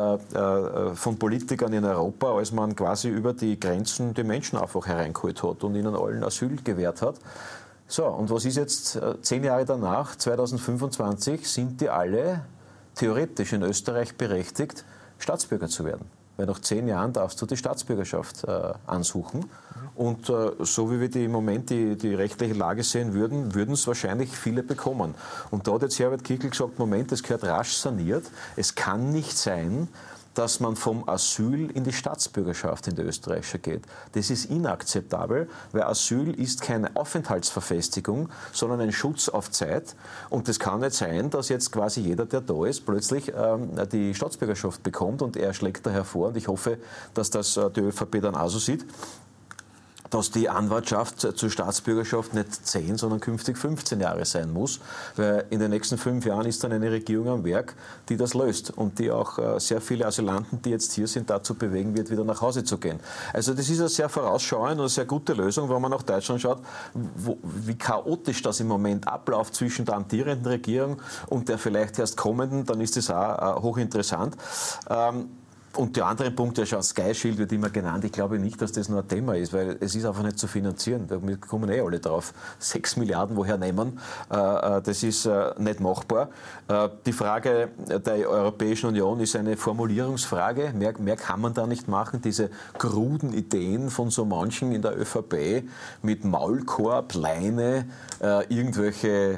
von Politikern in Europa, als man quasi über die Grenzen die Menschen einfach hereingeholt hat und ihnen allen Asyl gewährt hat. So, und was ist jetzt zehn Jahre danach, zweitausendfünfundzwanzig, sind die alle theoretisch in Österreich berechtigt, Staatsbürger zu werden. Weil nach zehn Jahren darfst du die Staatsbürgerschaft äh, ansuchen. Und äh, so wie wir die im Moment die, die rechtliche Lage sehen würden, würden es wahrscheinlich viele bekommen. Und da hat jetzt Herbert Kickl gesagt, Moment, das gehört rasch saniert. Es kann nicht sein, dass man vom Asyl in die Staatsbürgerschaft in der österreichische geht. Das ist inakzeptabel, weil Asyl ist keine Aufenthaltsverfestigung, sondern ein Schutz auf Zeit. Und das kann nicht sein, dass jetzt quasi jeder, der da ist, plötzlich ähm, die Staatsbürgerschaft bekommt und er schlägt da hervor. Und ich hoffe, dass das äh, die ÖVP dann auch so sieht, dass die Anwartschaft zur Staatsbürgerschaft nicht zehn, sondern künftig fünfzehn Jahre sein muss. Weil in den nächsten fünf Jahren ist dann eine Regierung am Werk, die das löst und die auch sehr viele Asylanten, die jetzt hier sind, dazu bewegen wird, wieder nach Hause zu gehen. Also das ist eine sehr vorausschauende und eine sehr gute Lösung, wenn man nach Deutschland schaut, wo, wie chaotisch das im Moment abläuft zwischen der amtierenden Regierung und der vielleicht erst kommenden, dann ist das auch hochinteressant. Ähm, Und der andere Punkt, der schon Sky Shield wird immer genannt, ich glaube nicht, dass das nur ein Thema ist, weil es ist einfach nicht zu finanzieren. Da kommen eh alle drauf. Sechs Milliarden woher nehmen, das ist nicht machbar. Die Frage der Europäischen Union ist eine Formulierungsfrage. Mehr, mehr kann man da nicht machen. Diese kruden Ideen von so manchen in der ÖVP mit Maulkorb, Leine, irgendwelche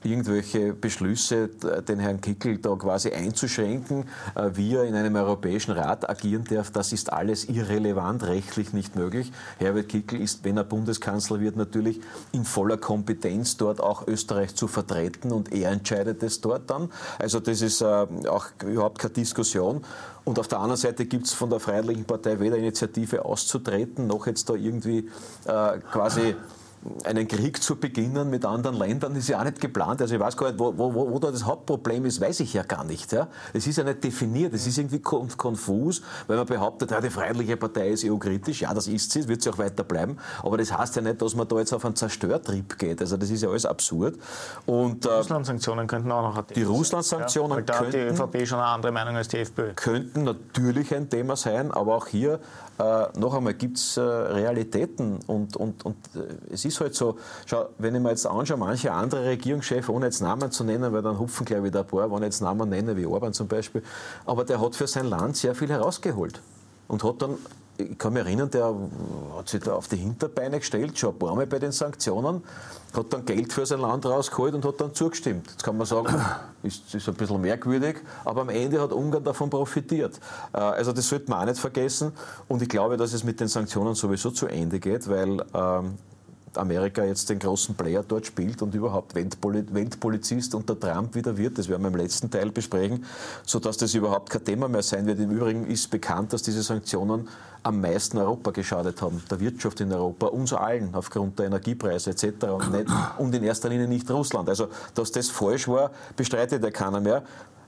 irgendwelche Beschlüsse, den Herrn Kickl da quasi einzuschränken, wie er in einem Europäischen Rat agieren darf, das ist alles irrelevant, rechtlich nicht möglich. Herbert Kickl ist, wenn er Bundeskanzler wird, natürlich in voller Kompetenz dort auch Österreich zu vertreten und er entscheidet es dort dann. Also das ist äh, auch überhaupt keine Diskussion. Und auf der anderen Seite gibt es von der Freiheitlichen Partei weder Initiative auszutreten, noch jetzt da irgendwie äh, quasi einen Krieg zu beginnen mit anderen Ländern, ist ja auch nicht geplant. Also ich weiß gar nicht, wo, wo, wo da das Hauptproblem ist, weiß ich ja gar nicht. Ja? Es ist ja nicht definiert, es ist irgendwie konfus, weil man behauptet, ja, die Freiheitliche Partei ist E U-kritisch. Ja, das ist sie, wird sie auch weiter bleiben. Aber das heißt ja nicht, dass man da jetzt auf einen Zerstörtrieb geht. Also das ist ja alles absurd. Und, die Russland-Sanktionen könnten auch noch ein Thema Die Russland-Sanktionen ja, weil da könnten, hat die ÖVP schon eine andere Meinung als die FPÖ. Könnten natürlich ein Thema sein, aber auch hier äh, noch einmal gibt es äh, Realitäten und, und, und äh, es ist halt so, schau, wenn ich mir jetzt anschaue, manche andere Regierungschefs, ohne jetzt Namen zu nennen, weil dann hupfen gleich wieder ein paar, wenn ich jetzt Namen nenne, wie Orban zum Beispiel, aber der hat für sein Land sehr viel herausgeholt und hat dann, ich kann mich erinnern, der hat sich da auf die Hinterbeine gestellt, schon ein paar Mal bei den Sanktionen, hat dann Geld für sein Land rausgeholt und hat dann zugestimmt. Jetzt kann man sagen, ist, ist ein bisschen merkwürdig, aber am Ende hat Ungarn davon profitiert. Also das sollte man auch nicht vergessen und ich glaube, dass es mit den Sanktionen sowieso zu Ende geht, weil ähm, Amerika jetzt den großen Player dort spielt und überhaupt Weltpolizist unter Trump wieder wird, das werden wir im letzten Teil besprechen, sodass das überhaupt kein Thema mehr sein wird. Im Übrigen ist bekannt, dass diese Sanktionen am meisten Europa geschadet haben, der Wirtschaft in Europa, uns allen aufgrund der Energiepreise et cetera und, nicht, und in erster Linie nicht Russland. Also, dass das falsch war, bestreitet ja keiner mehr.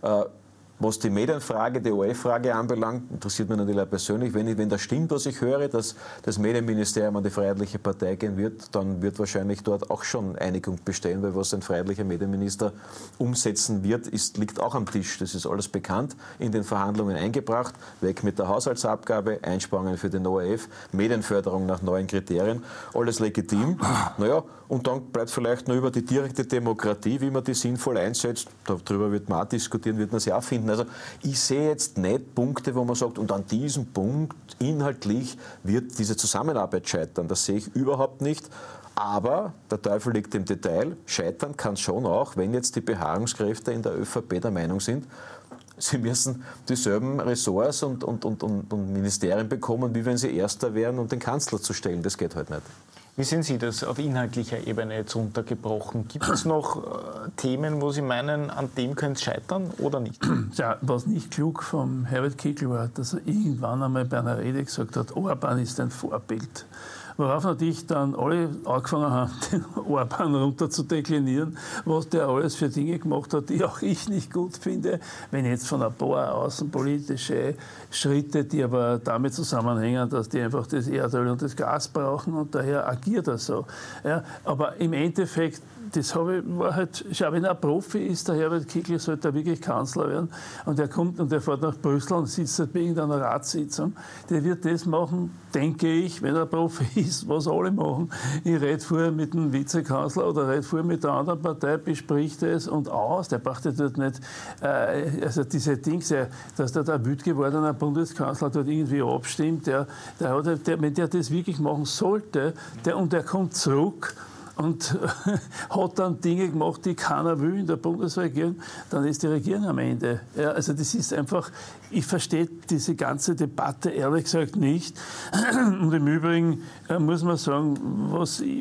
Was die Medienfrage, die O R F-Frage anbelangt, interessiert mich natürlich auch persönlich. Wenn, ich, wenn das stimmt, was ich höre, dass das Medienministerium an die Freiheitliche Partei gehen wird, dann wird wahrscheinlich dort auch schon Einigung bestehen, weil was ein freiheitlicher Medienminister umsetzen wird, ist, liegt auch am Tisch. Das ist alles bekannt, in den Verhandlungen eingebracht. Weg mit der Haushaltsabgabe, Einsparungen für den O R F, Medienförderung nach neuen Kriterien, alles legitim. Naja, und dann bleibt vielleicht nur über die direkte Demokratie, wie man die sinnvoll einsetzt. Darüber wird man auch diskutieren, wird man sie auch finden. Also ich sehe jetzt nicht Punkte, wo man sagt, und an diesem Punkt inhaltlich wird diese Zusammenarbeit scheitern. Das sehe ich überhaupt nicht. Aber der Teufel liegt im Detail. Scheitern kann schon auch, wenn jetzt die Beharrungskräfte in der ÖVP der Meinung sind, sie müssen dieselben Ressorts und, und, und, und, und Ministerien bekommen, wie wenn sie Erster wären, um den Kanzler zu stellen. Das geht halt nicht. Wie sehen Sie das auf inhaltlicher Ebene jetzt runtergebrochen? Gibt es noch äh, Themen, wo Sie meinen, an dem könnte es scheitern oder nicht? Ja, was nicht klug vom Herbert Kickl war, dass er irgendwann einmal bei einer Rede gesagt hat, Orban ist ein Vorbild. Worauf natürlich dann alle angefangen haben, den Orban runter zu deklinieren, was der alles für Dinge gemacht hat, die auch ich nicht gut finde. Wenn jetzt von ein paar außenpolitische Schritte, die aber damit zusammenhängen, dass die einfach das Erdöl und das Gas brauchen und daher agiert er so. Ja, aber im Endeffekt, das habe ich, war halt, schau, wenn er ein Profi ist, der Herbert Kickl, sollte er wirklich Kanzler werden und er kommt und er fährt nach Brüssel und sitzt halt bei irgendeiner Ratssitzung, der wird das machen, denke ich, wenn er ein Profi ist, was alle machen. Ich rede vorher mit dem Vizekanzler oder rede vorher mit der anderen Partei, bespricht es und aus, der braucht ja dort nicht, äh, also diese Dings, dass da der wütend gewordene Bundeskanzler dort irgendwie abstimmt, der, der hat, der, wenn der das wirklich machen sollte, der, und der kommt zurück, und hat dann Dinge gemacht, die keiner will in der Bundesregierung, dann ist die Regierung am Ende. Ja, also das ist einfach, ich verstehe diese ganze Debatte ehrlich gesagt nicht. Und im Übrigen muss man sagen, was, ich,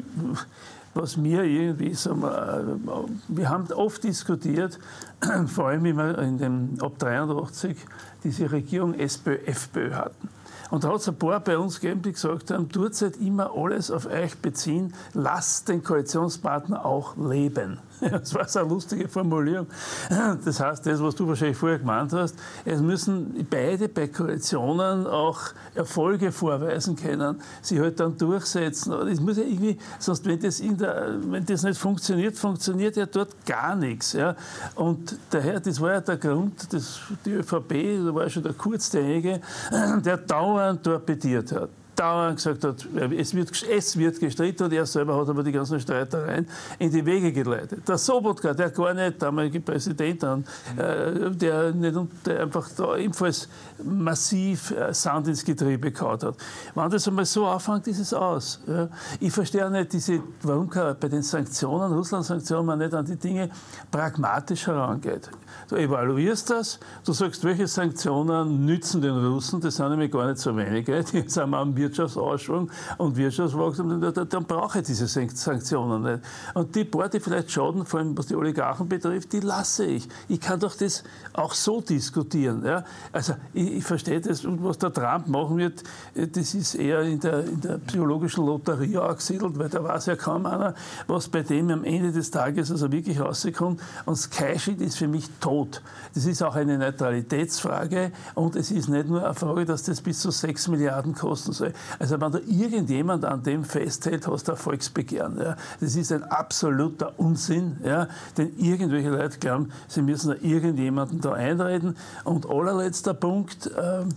was mir irgendwie, sagen wir, wir haben oft diskutiert, vor allem immer in dem, ab dreiundachtzig, diese Regierung SPÖ, FPÖ hatten. Und da hat es ein paar bei uns gegeben, die gesagt haben, tut halt immer alles auf euch beziehen, lasst den Koalitionspartner auch leben. Das war so eine lustige Formulierung. Das heißt, das, was du wahrscheinlich vorher gemeint hast, es müssen beide bei Koalitionen auch Erfolge vorweisen können, sie halt dann durchsetzen. Das muss ja irgendwie, sonst wenn das, in der, wenn das nicht funktioniert, funktioniert ja dort gar nichts. Ja. Und daher, das war ja der Grund, dass die ÖVP, da war schon der Kurz derjenige, der dauernd torpediert hat. dauernd gesagt hat, es wird, es wird gestritten und er selber hat aber die ganzen Streitereien in die Wege geleitet. Der Sobotka, der gar nicht, damalige Präsident, dann, äh, der, nicht, der einfach da ebenfalls massiv äh, Sand ins Getriebe gehauen hat. Wenn das einmal so anfängt, ist es aus. Ja. Ich verstehe auch nicht, diese, warum kann bei den Sanktionen, Russland-Sanktionen, man nicht an die Dinge pragmatisch herangeht. Du evaluierst das, du sagst, welche Sanktionen nützen den Russen, das sind nämlich gar nicht so wenige, die sind am Wirtschaftsausschwung und Wirtschaftswachstum, dann, dann brauche ich diese Sanktionen nicht. Und die paar, die vielleicht schaden, vor allem was die Oligarchen betrifft, die lasse ich. Ich kann doch das auch so diskutieren. Ja? Also ich, ich verstehe das, was der Trump machen wird, das ist eher in der, in der psychologischen Lotterie angesiedelt, weil da weiß ja kaum einer, was bei dem am Ende des Tages also wirklich rauskommt. Und Sky Shit ist für mich tot. Das ist auch eine Neutralitätsfrage und es ist nicht nur eine Frage, dass das bis zu sechs Milliarden kosten soll. Also wenn da irgendjemand an dem festhält, hast du ein Volksbegehren. Ja. Das ist ein absoluter Unsinn, ja, denn irgendwelche Leute glauben, sie müssen da irgendjemanden da einreden. Und allerletzter Punkt, ähm,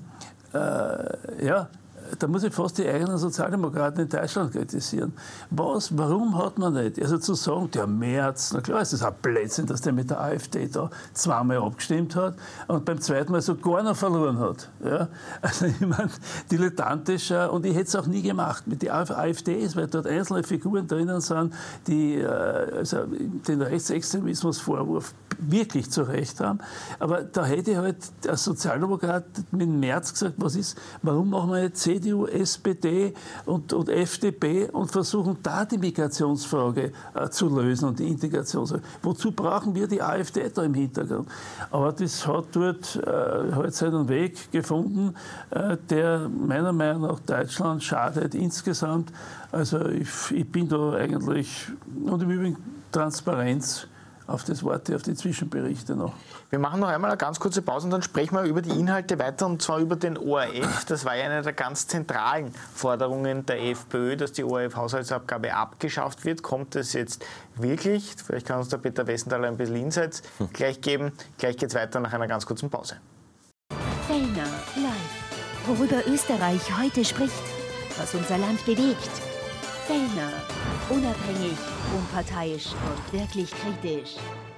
äh, ja, da muss ich fast die eigenen Sozialdemokraten in Deutschland kritisieren. Was, warum hat man nicht? Also zu sagen, der Merz, na klar ist das ein Blödsinn, dass der mit der AfD da zweimal abgestimmt hat und beim zweiten Mal sogar noch verloren hat. Ja? Also ich meine, dilettantisch, und ich hätte es auch nie gemacht mit der AfD, ist, weil dort einzelne Figuren drinnen sind, die also den Rechtsextremismusvorwurf wirklich zu Recht haben. Aber da hätte ich halt als Sozialdemokrat mit Merz gesagt, was ist, warum machen wir jetzt C D U, S P D und, und F D P und versuchen da die Migrationsfrage äh, zu lösen und die Integrationsfrage. Wozu brauchen wir die AfD da im Hintergrund? Aber das hat dort äh, halt seinen Weg gefunden, äh, der meiner Meinung nach Deutschland schadet insgesamt. Also ich, ich bin da eigentlich, und im Übrigen Transparenz, auf das Wort, auf die Zwischenberichte noch. Wir machen noch einmal eine ganz kurze Pause und dann sprechen wir über die Inhalte weiter, und zwar über den O R F. Das war ja eine der ganz zentralen Forderungen der FPÖ, dass die O R F-Haushaltsabgabe abgeschafft wird. Kommt es jetzt wirklich? Vielleicht kann uns der Peter Westenthaler ein bisschen Insights gleich geben. Gleich geht es weiter nach einer ganz kurzen Pause. Fellner live. Worüber Österreich heute spricht, was unser Land bewegt. Fellner, unabhängig, unparteiisch und wirklich kritisch.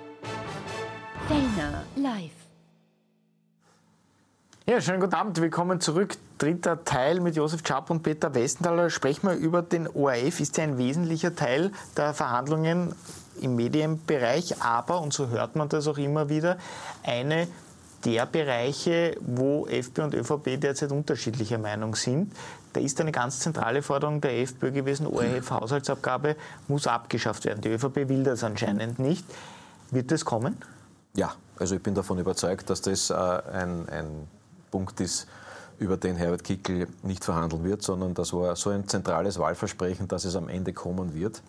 Fellner live. Ja, schönen guten Abend. Willkommen zurück. Dritter Teil mit Josef Schaap und Peter Westenthaler. Sprechen wir über den O R F. Ist ja ein wesentlicher Teil der Verhandlungen im Medienbereich, aber, und so hört man das auch immer wieder, eine der Bereiche, wo FPÖ und ÖVP derzeit unterschiedlicher Meinung sind. Da ist eine ganz zentrale Forderung der FPÖ gewesen, O R F-Haushaltsabgabe muss abgeschafft werden. Die ÖVP will das anscheinend nicht. Wird das kommen? Ja, also ich bin davon überzeugt, dass das äh, ein, ein Punkt ist, über den Herbert Kickl nicht verhandeln wird, sondern das war so ein zentrales Wahlversprechen, dass es am Ende kommen wird.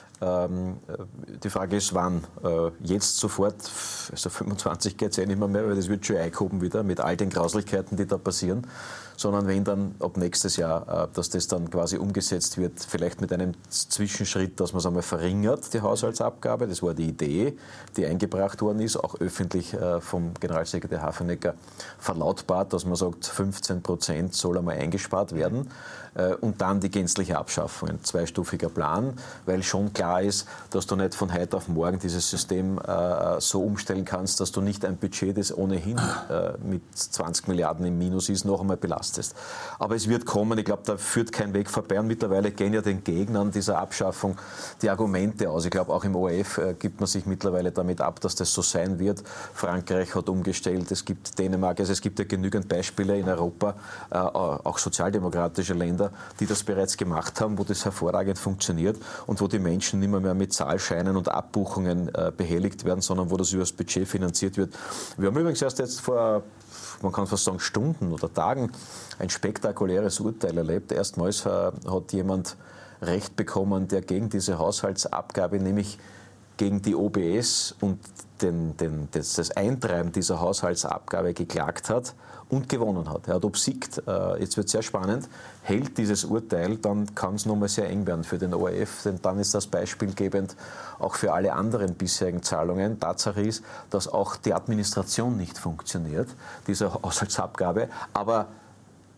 Ähm, die Frage ist, wann? Äh, jetzt sofort, also fünfundzwanzig geht es eh nicht mehr, mehr, weil das wird schon eingehoben wieder mit all den Grauslichkeiten, die da passieren, sondern wenn dann ab nächstes Jahr, äh, dass das dann quasi umgesetzt wird, vielleicht mit einem Zwischenschritt, dass man es einmal verringert, die Haushaltsabgabe. Das war die Idee, die eingebracht worden ist, auch öffentlich äh, vom Generalsekretär Hafenecker verlautbart, dass man sagt, fünfzehn Prozent soll einmal eingespart werden. Äh, und dann die gänzliche Abschaffung, ein zweistufiger Plan, weil schon klar ist, dass du nicht von heute auf morgen dieses System äh, so umstellen kannst, dass du nicht ein Budget, das ohnehin äh, mit zwanzig Milliarden im Minus ist, noch einmal belastest. Aber es wird kommen, ich glaube, da führt kein Weg vorbei, und mittlerweile gehen ja den Gegnern dieser Abschaffung die Argumente aus. Ich glaube, auch im O R F äh, gibt man sich mittlerweile damit ab, dass das so sein wird. Frankreich hat umgestellt, es gibt Dänemark, also es gibt ja genügend Beispiele in Europa, äh, auch sozialdemokratische Länder, die das bereits gemacht haben, wo das hervorragend funktioniert und wo die Menschen nicht mehr, mehr mit Zahlscheinen und Abbuchungen äh, behelligt werden, sondern wo das über das Budget finanziert wird. Wir haben übrigens erst jetzt vor, man kann fast sagen, Stunden oder Tagen ein spektakuläres Urteil erlebt. Erstmals äh, hat jemand Recht bekommen, der gegen diese Haushaltsabgabe, nämlich gegen die O B S und den, den, das, das Eintreiben dieser Haushaltsabgabe geklagt hat und gewonnen hat. Er hat obsiegt. Äh, jetzt wird es sehr spannend. Hält dieses Urteil, dann kann es nochmal sehr eng werden für den O R F, denn dann ist das beispielgebend auch für alle anderen bisherigen Zahlungen. Tatsache ist, dass auch die Administration nicht funktioniert, dieser Haushaltsabgabe, aber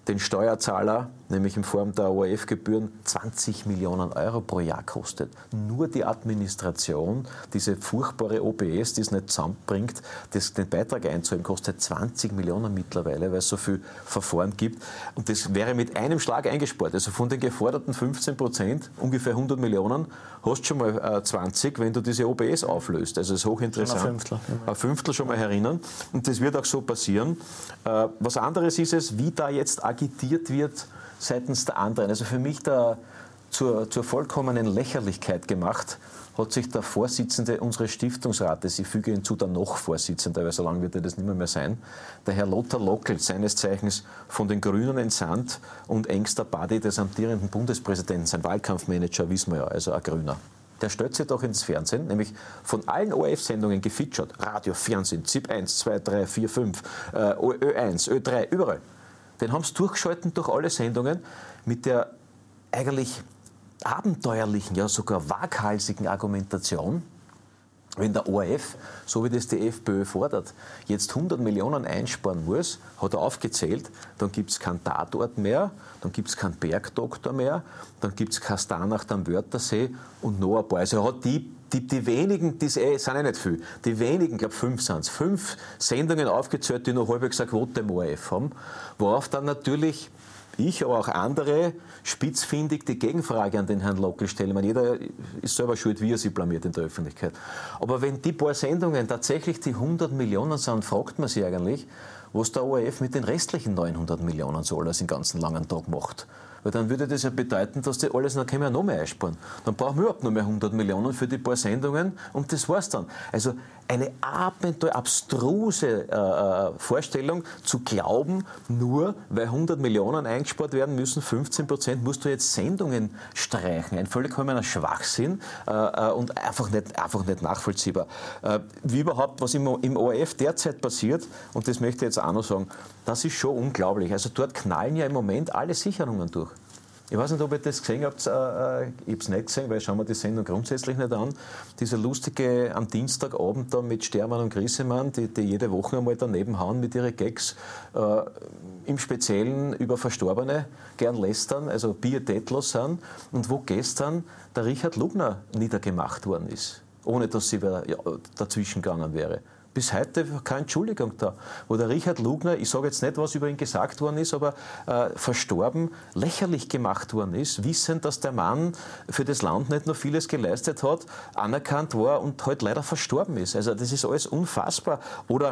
den Steuerzahler, nämlich in Form der O R F-Gebühren, zwanzig Millionen Euro pro Jahr kostet. Nur die Administration, diese furchtbare O B S, die es nicht zusammenbringt, das, den Beitrag einzahlen, kostet zwanzig Millionen mittlerweile, weil es so viel Verfahren gibt. Und das wäre mit einem Schlag eingespart. Also von den geforderten fünfzehn Prozent, ungefähr hundert Millionen, hast du schon mal äh, zwanzig, wenn du diese O B S auflöst. Also das ist hochinteressant. Ein Fünftel. Ein Fünftel schon mal herinnen. Und das wird auch so passieren. Äh, was anderes ist es, wie da jetzt agitiert wird seitens der anderen. Also für mich da zur, zur vollkommenen Lächerlichkeit gemacht, hat sich der Vorsitzende unseres Stiftungsrates, ich füge hinzu, der noch Vorsitzende, weil so lange wird er das nicht mehr, mehr sein, der Herr Lothar Lockel, seines Zeichens von den Grünen entsandt und engster Buddy des amtierenden Bundespräsidenten, sein Wahlkampfmanager, wissen wir ja, also ein Grüner. Der stellt sich doch ins Fernsehen, nämlich von allen O R F-Sendungen gefeatured, Radio, Fernsehen, Z I P eins, zwei, drei, vier, fünf, äh, Ö eins, Ö drei, überall. Den haben sie durchgeschalten durch alle Sendungen mit der eigentlich abenteuerlichen, ja sogar waghalsigen Argumentation, wenn der O R F, so wie das die FPÖ fordert, jetzt hundert Millionen einsparen muss, hat er aufgezählt, dann gibt es keinen Tatort mehr, dann gibt es keinen Bergdoktor mehr, dann gibt es kein Starnacht am Wörthersee und noch ein paar. Also er hat die, die, die wenigen, die eh, sind ja nicht viel, die wenigen, ich glaube fünf sind es, fünf Sendungen aufgezählt, die noch halbwegs eine Quote im O R F haben, worauf dann natürlich ich, aber auch andere, spitzfindig die Gegenfrage an den Herrn Lockel stellen. Ich meine, jeder ist selber schuld, wie er sich blamiert in der Öffentlichkeit. Aber wenn die paar Sendungen tatsächlich die hundert Millionen sind, fragt man sich eigentlich, was der O R F mit den restlichen neunhundert Millionen so alles den ganzen langen Tag macht. Weil dann würde das ja bedeuten, dass die alles, dann können wir noch mehr einsparen. Dann brauchen wir überhaupt noch mehr hundert Millionen für die paar Sendungen und das war's dann. Also eine abenteuer, abstruse äh, Vorstellung zu glauben, nur weil hundert Millionen eingespart werden müssen, fünfzehn Prozent, musst du jetzt Sendungen streichen. Ein völlig vollkommener Schwachsinn äh, und einfach nicht, einfach nicht nachvollziehbar. Äh, wie überhaupt, was im, im O R F derzeit passiert, und das möchte ich jetzt auch noch sagen, das ist schon unglaublich. Also dort knallen ja im Moment alle Sicherungen durch. Ich weiß nicht, ob ihr das gesehen habt, äh, ich habe es nicht gesehen, weil schauen wir die Sendung grundsätzlich nicht an. Dieser lustige am Dienstagabend da mit Stermann und Grissemann, die, die jede Woche einmal daneben hauen mit ihren Gags, äh, im Speziellen über Verstorbene gern lästern, also pietätlos sind, und wo gestern der Richard Lugner niedergemacht worden ist, ohne dass sie ja, dazwischen gegangen wäre. Bis heute keine Entschuldigung da. Wo der Richard Lugner, ich sage jetzt nicht, was über ihn gesagt worden ist, aber äh, verstorben, lächerlich gemacht worden ist, wissend, dass der Mann für das Land nicht nur vieles geleistet hat, anerkannt war und heute leider verstorben ist. Also das ist alles unfassbar. Oder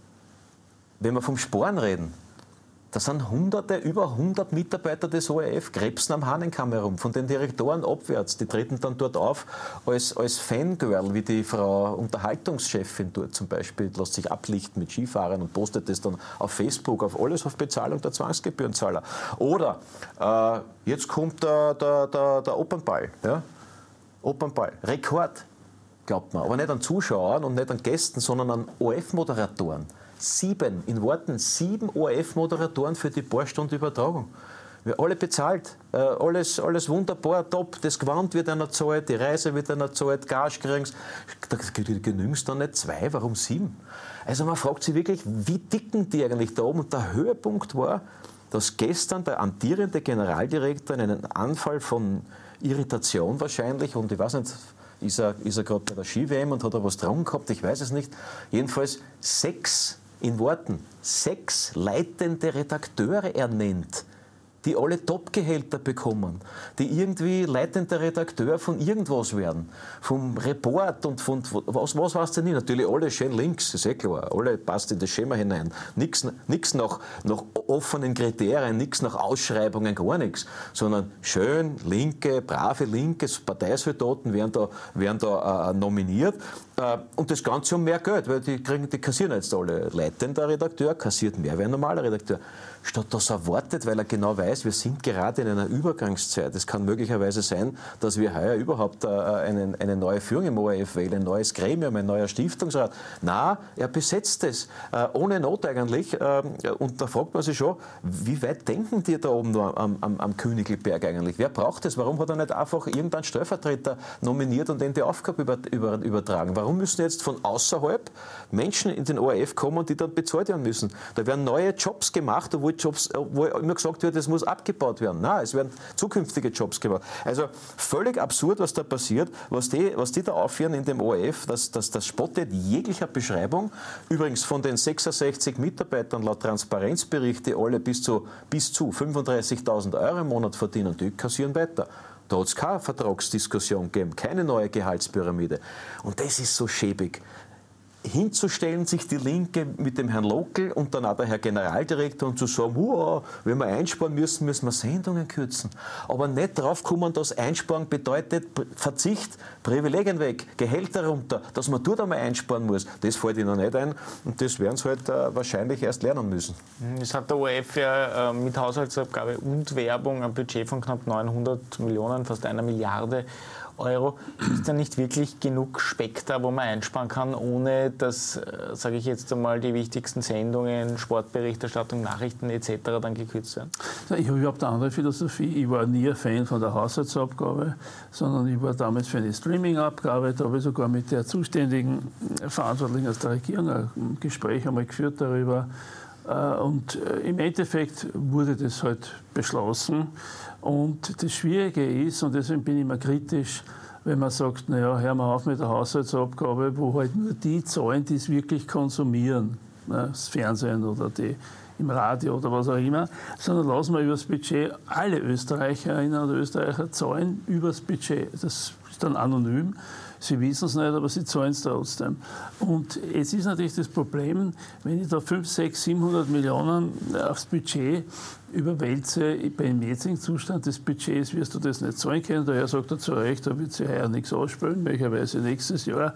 wenn wir vom Sporn reden, da sind hunderte, über hundert Mitarbeiter des O R F, krebsen am Hahnenkamm herum, von den Direktoren abwärts. Die treten dann dort auf als, als Fangirl, wie die Frau Unterhaltungschefin dort zum Beispiel, lässt sich ablichten mit Skifahrern und postet das dann auf Facebook, auf alles auf Bezahlung der Zwangsgebührenzahler. Oder äh, jetzt kommt der, der, der, der Opernball. Ja? Opernball, Rekord, glaubt man. Aber nicht an Zuschauern und nicht an Gästen, sondern an O R F-Moderatoren. Sieben, in Worten, sieben O R F-Moderatoren für die paar Stunden Übertragung. Wir alle bezahlt, äh, alles, alles wunderbar, top, das Gewand wird einer zahlt, die Reise wird einer zahlt, Gas kriegst, da genügst dann nicht zwei, warum sieben? Also man fragt sich wirklich, wie dicken die eigentlich da oben? Und der Höhepunkt war, dass gestern der amtierende Generaldirektor in einen Anfall von Irritation wahrscheinlich, und ich weiß nicht, ist er, ist er gerade bei der Ski-W M und hat er was dran gehabt, ich weiß es nicht, jedenfalls sechs, in Worten, sechs leitende Redakteure ernennt, die alle Top-Gehälter bekommen, die irgendwie leitender Redakteur von irgendwas werden, vom Report und von, was, was weiß denn nicht, natürlich alle schön links, ist eh klar, alle passt in das Schema hinein, nichts nach, nach offenen Kriterien, nichts nach Ausschreibungen, gar nichts, sondern schön linke, brave linke Parteisoldaten werden da, werden da äh, nominiert, äh, und das Ganze um mehr Geld, weil die, kriegen, die kassieren jetzt alle, leitender Redakteur kassiert mehr wie ein normaler Redakteur. Statt dass er wartet, weil er genau weiß, weiß, wir sind gerade in einer Übergangszeit. Es kann möglicherweise sein, dass wir heuer überhaupt äh, eine, eine neue Führung im O R F wählen, ein neues Gremium, ein neuer Stiftungsrat. Na, er besetzt es, äh, ohne Not eigentlich. Äh, und da fragt man sich schon, wie weit denken die da oben nur am, am, am Königelberg eigentlich? Wer braucht es? Warum hat er nicht einfach irgendeinen Stellvertreter nominiert und den die Aufgabe über, über, übertragen? Warum müssen jetzt von außerhalb Menschen in den O R F kommen, die dann bezahlt werden müssen? Da werden neue Jobs gemacht, wo, Jobs, wo immer gesagt wird, es muss abgebaut werden. Nein, es werden zukünftige Jobs gemacht. Also völlig absurd, was da passiert, was die, was die da aufführen in dem O R F, das, das, das spottet jeglicher Beschreibung. Übrigens von den sechsundsechzig Mitarbeitern laut Transparenzbericht, die alle bis zu, bis zu fünfunddreißigtausend Euro im Monat verdienen, die kassieren weiter. Da hat es keine Vertragsdiskussion gegeben, keine neue Gehaltspyramide. Und das ist so schäbig. Hinzustellen, sich die Linke mit dem Herrn Lockel und dann auch der Herr Generaldirektor und zu sagen, wow, wenn wir einsparen müssen, müssen wir Sendungen kürzen. Aber nicht drauf kommen, dass Einsparen bedeutet Verzicht, Privilegien weg, Gehälter runter, dass man dort einmal einsparen muss. Das fällt ihnen nicht ein und das werden sie halt äh, wahrscheinlich erst lernen müssen. Es hat der O R F ja äh, mit Haushaltsabgabe und Werbung ein Budget von knapp neunhundert Millionen, fast einer Milliarde Euro. Ist da nicht wirklich genug Speck da, wo man einsparen kann, ohne dass, sage ich jetzt einmal, die wichtigsten Sendungen, Sportberichterstattung, Nachrichten et cetera dann gekürzt werden? Ich habe überhaupt eine andere Philosophie. Ich war nie ein Fan von der Haushaltsabgabe, sondern ich war damals für eine Streaming-Abgabe. Da habe ich sogar mit der zuständigen Verantwortlichen aus der Regierung ein Gespräch einmal geführt darüber. Und im Endeffekt wurde das halt beschlossen. Und das Schwierige ist, und deswegen bin ich immer kritisch, wenn man sagt, naja, hören wir auf mit der Haushaltsabgabe, wo halt nur die zahlen, die es wirklich konsumieren, ne, das Fernsehen oder die im Radio oder was auch immer, sondern lassen wir über das Budget alle Österreicherinnen und Österreicher zahlen über das Budget. Das ist dann anonym. Sie wissen es nicht, aber sie zahlen es trotzdem. Und es ist natürlich das Problem, wenn ich da fünf, sechs, siebenhundert Millionen aufs Budget überwälze, beim jetzigen Zustand des Budgets wirst du das nicht zahlen können. Daher sagt er zu Recht, da wird sich heuer nichts ausspülen, möglicherweise nächstes Jahr.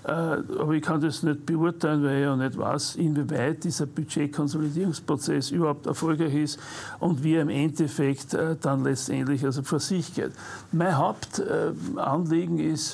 Aber ich kann das nicht beurteilen, weil ich ja nicht weiß, inwieweit dieser Budgetkonsolidierungsprozess überhaupt erfolgreich ist und wie er im Endeffekt dann letztendlich also vor sich geht. Mein Hauptanliegen ist,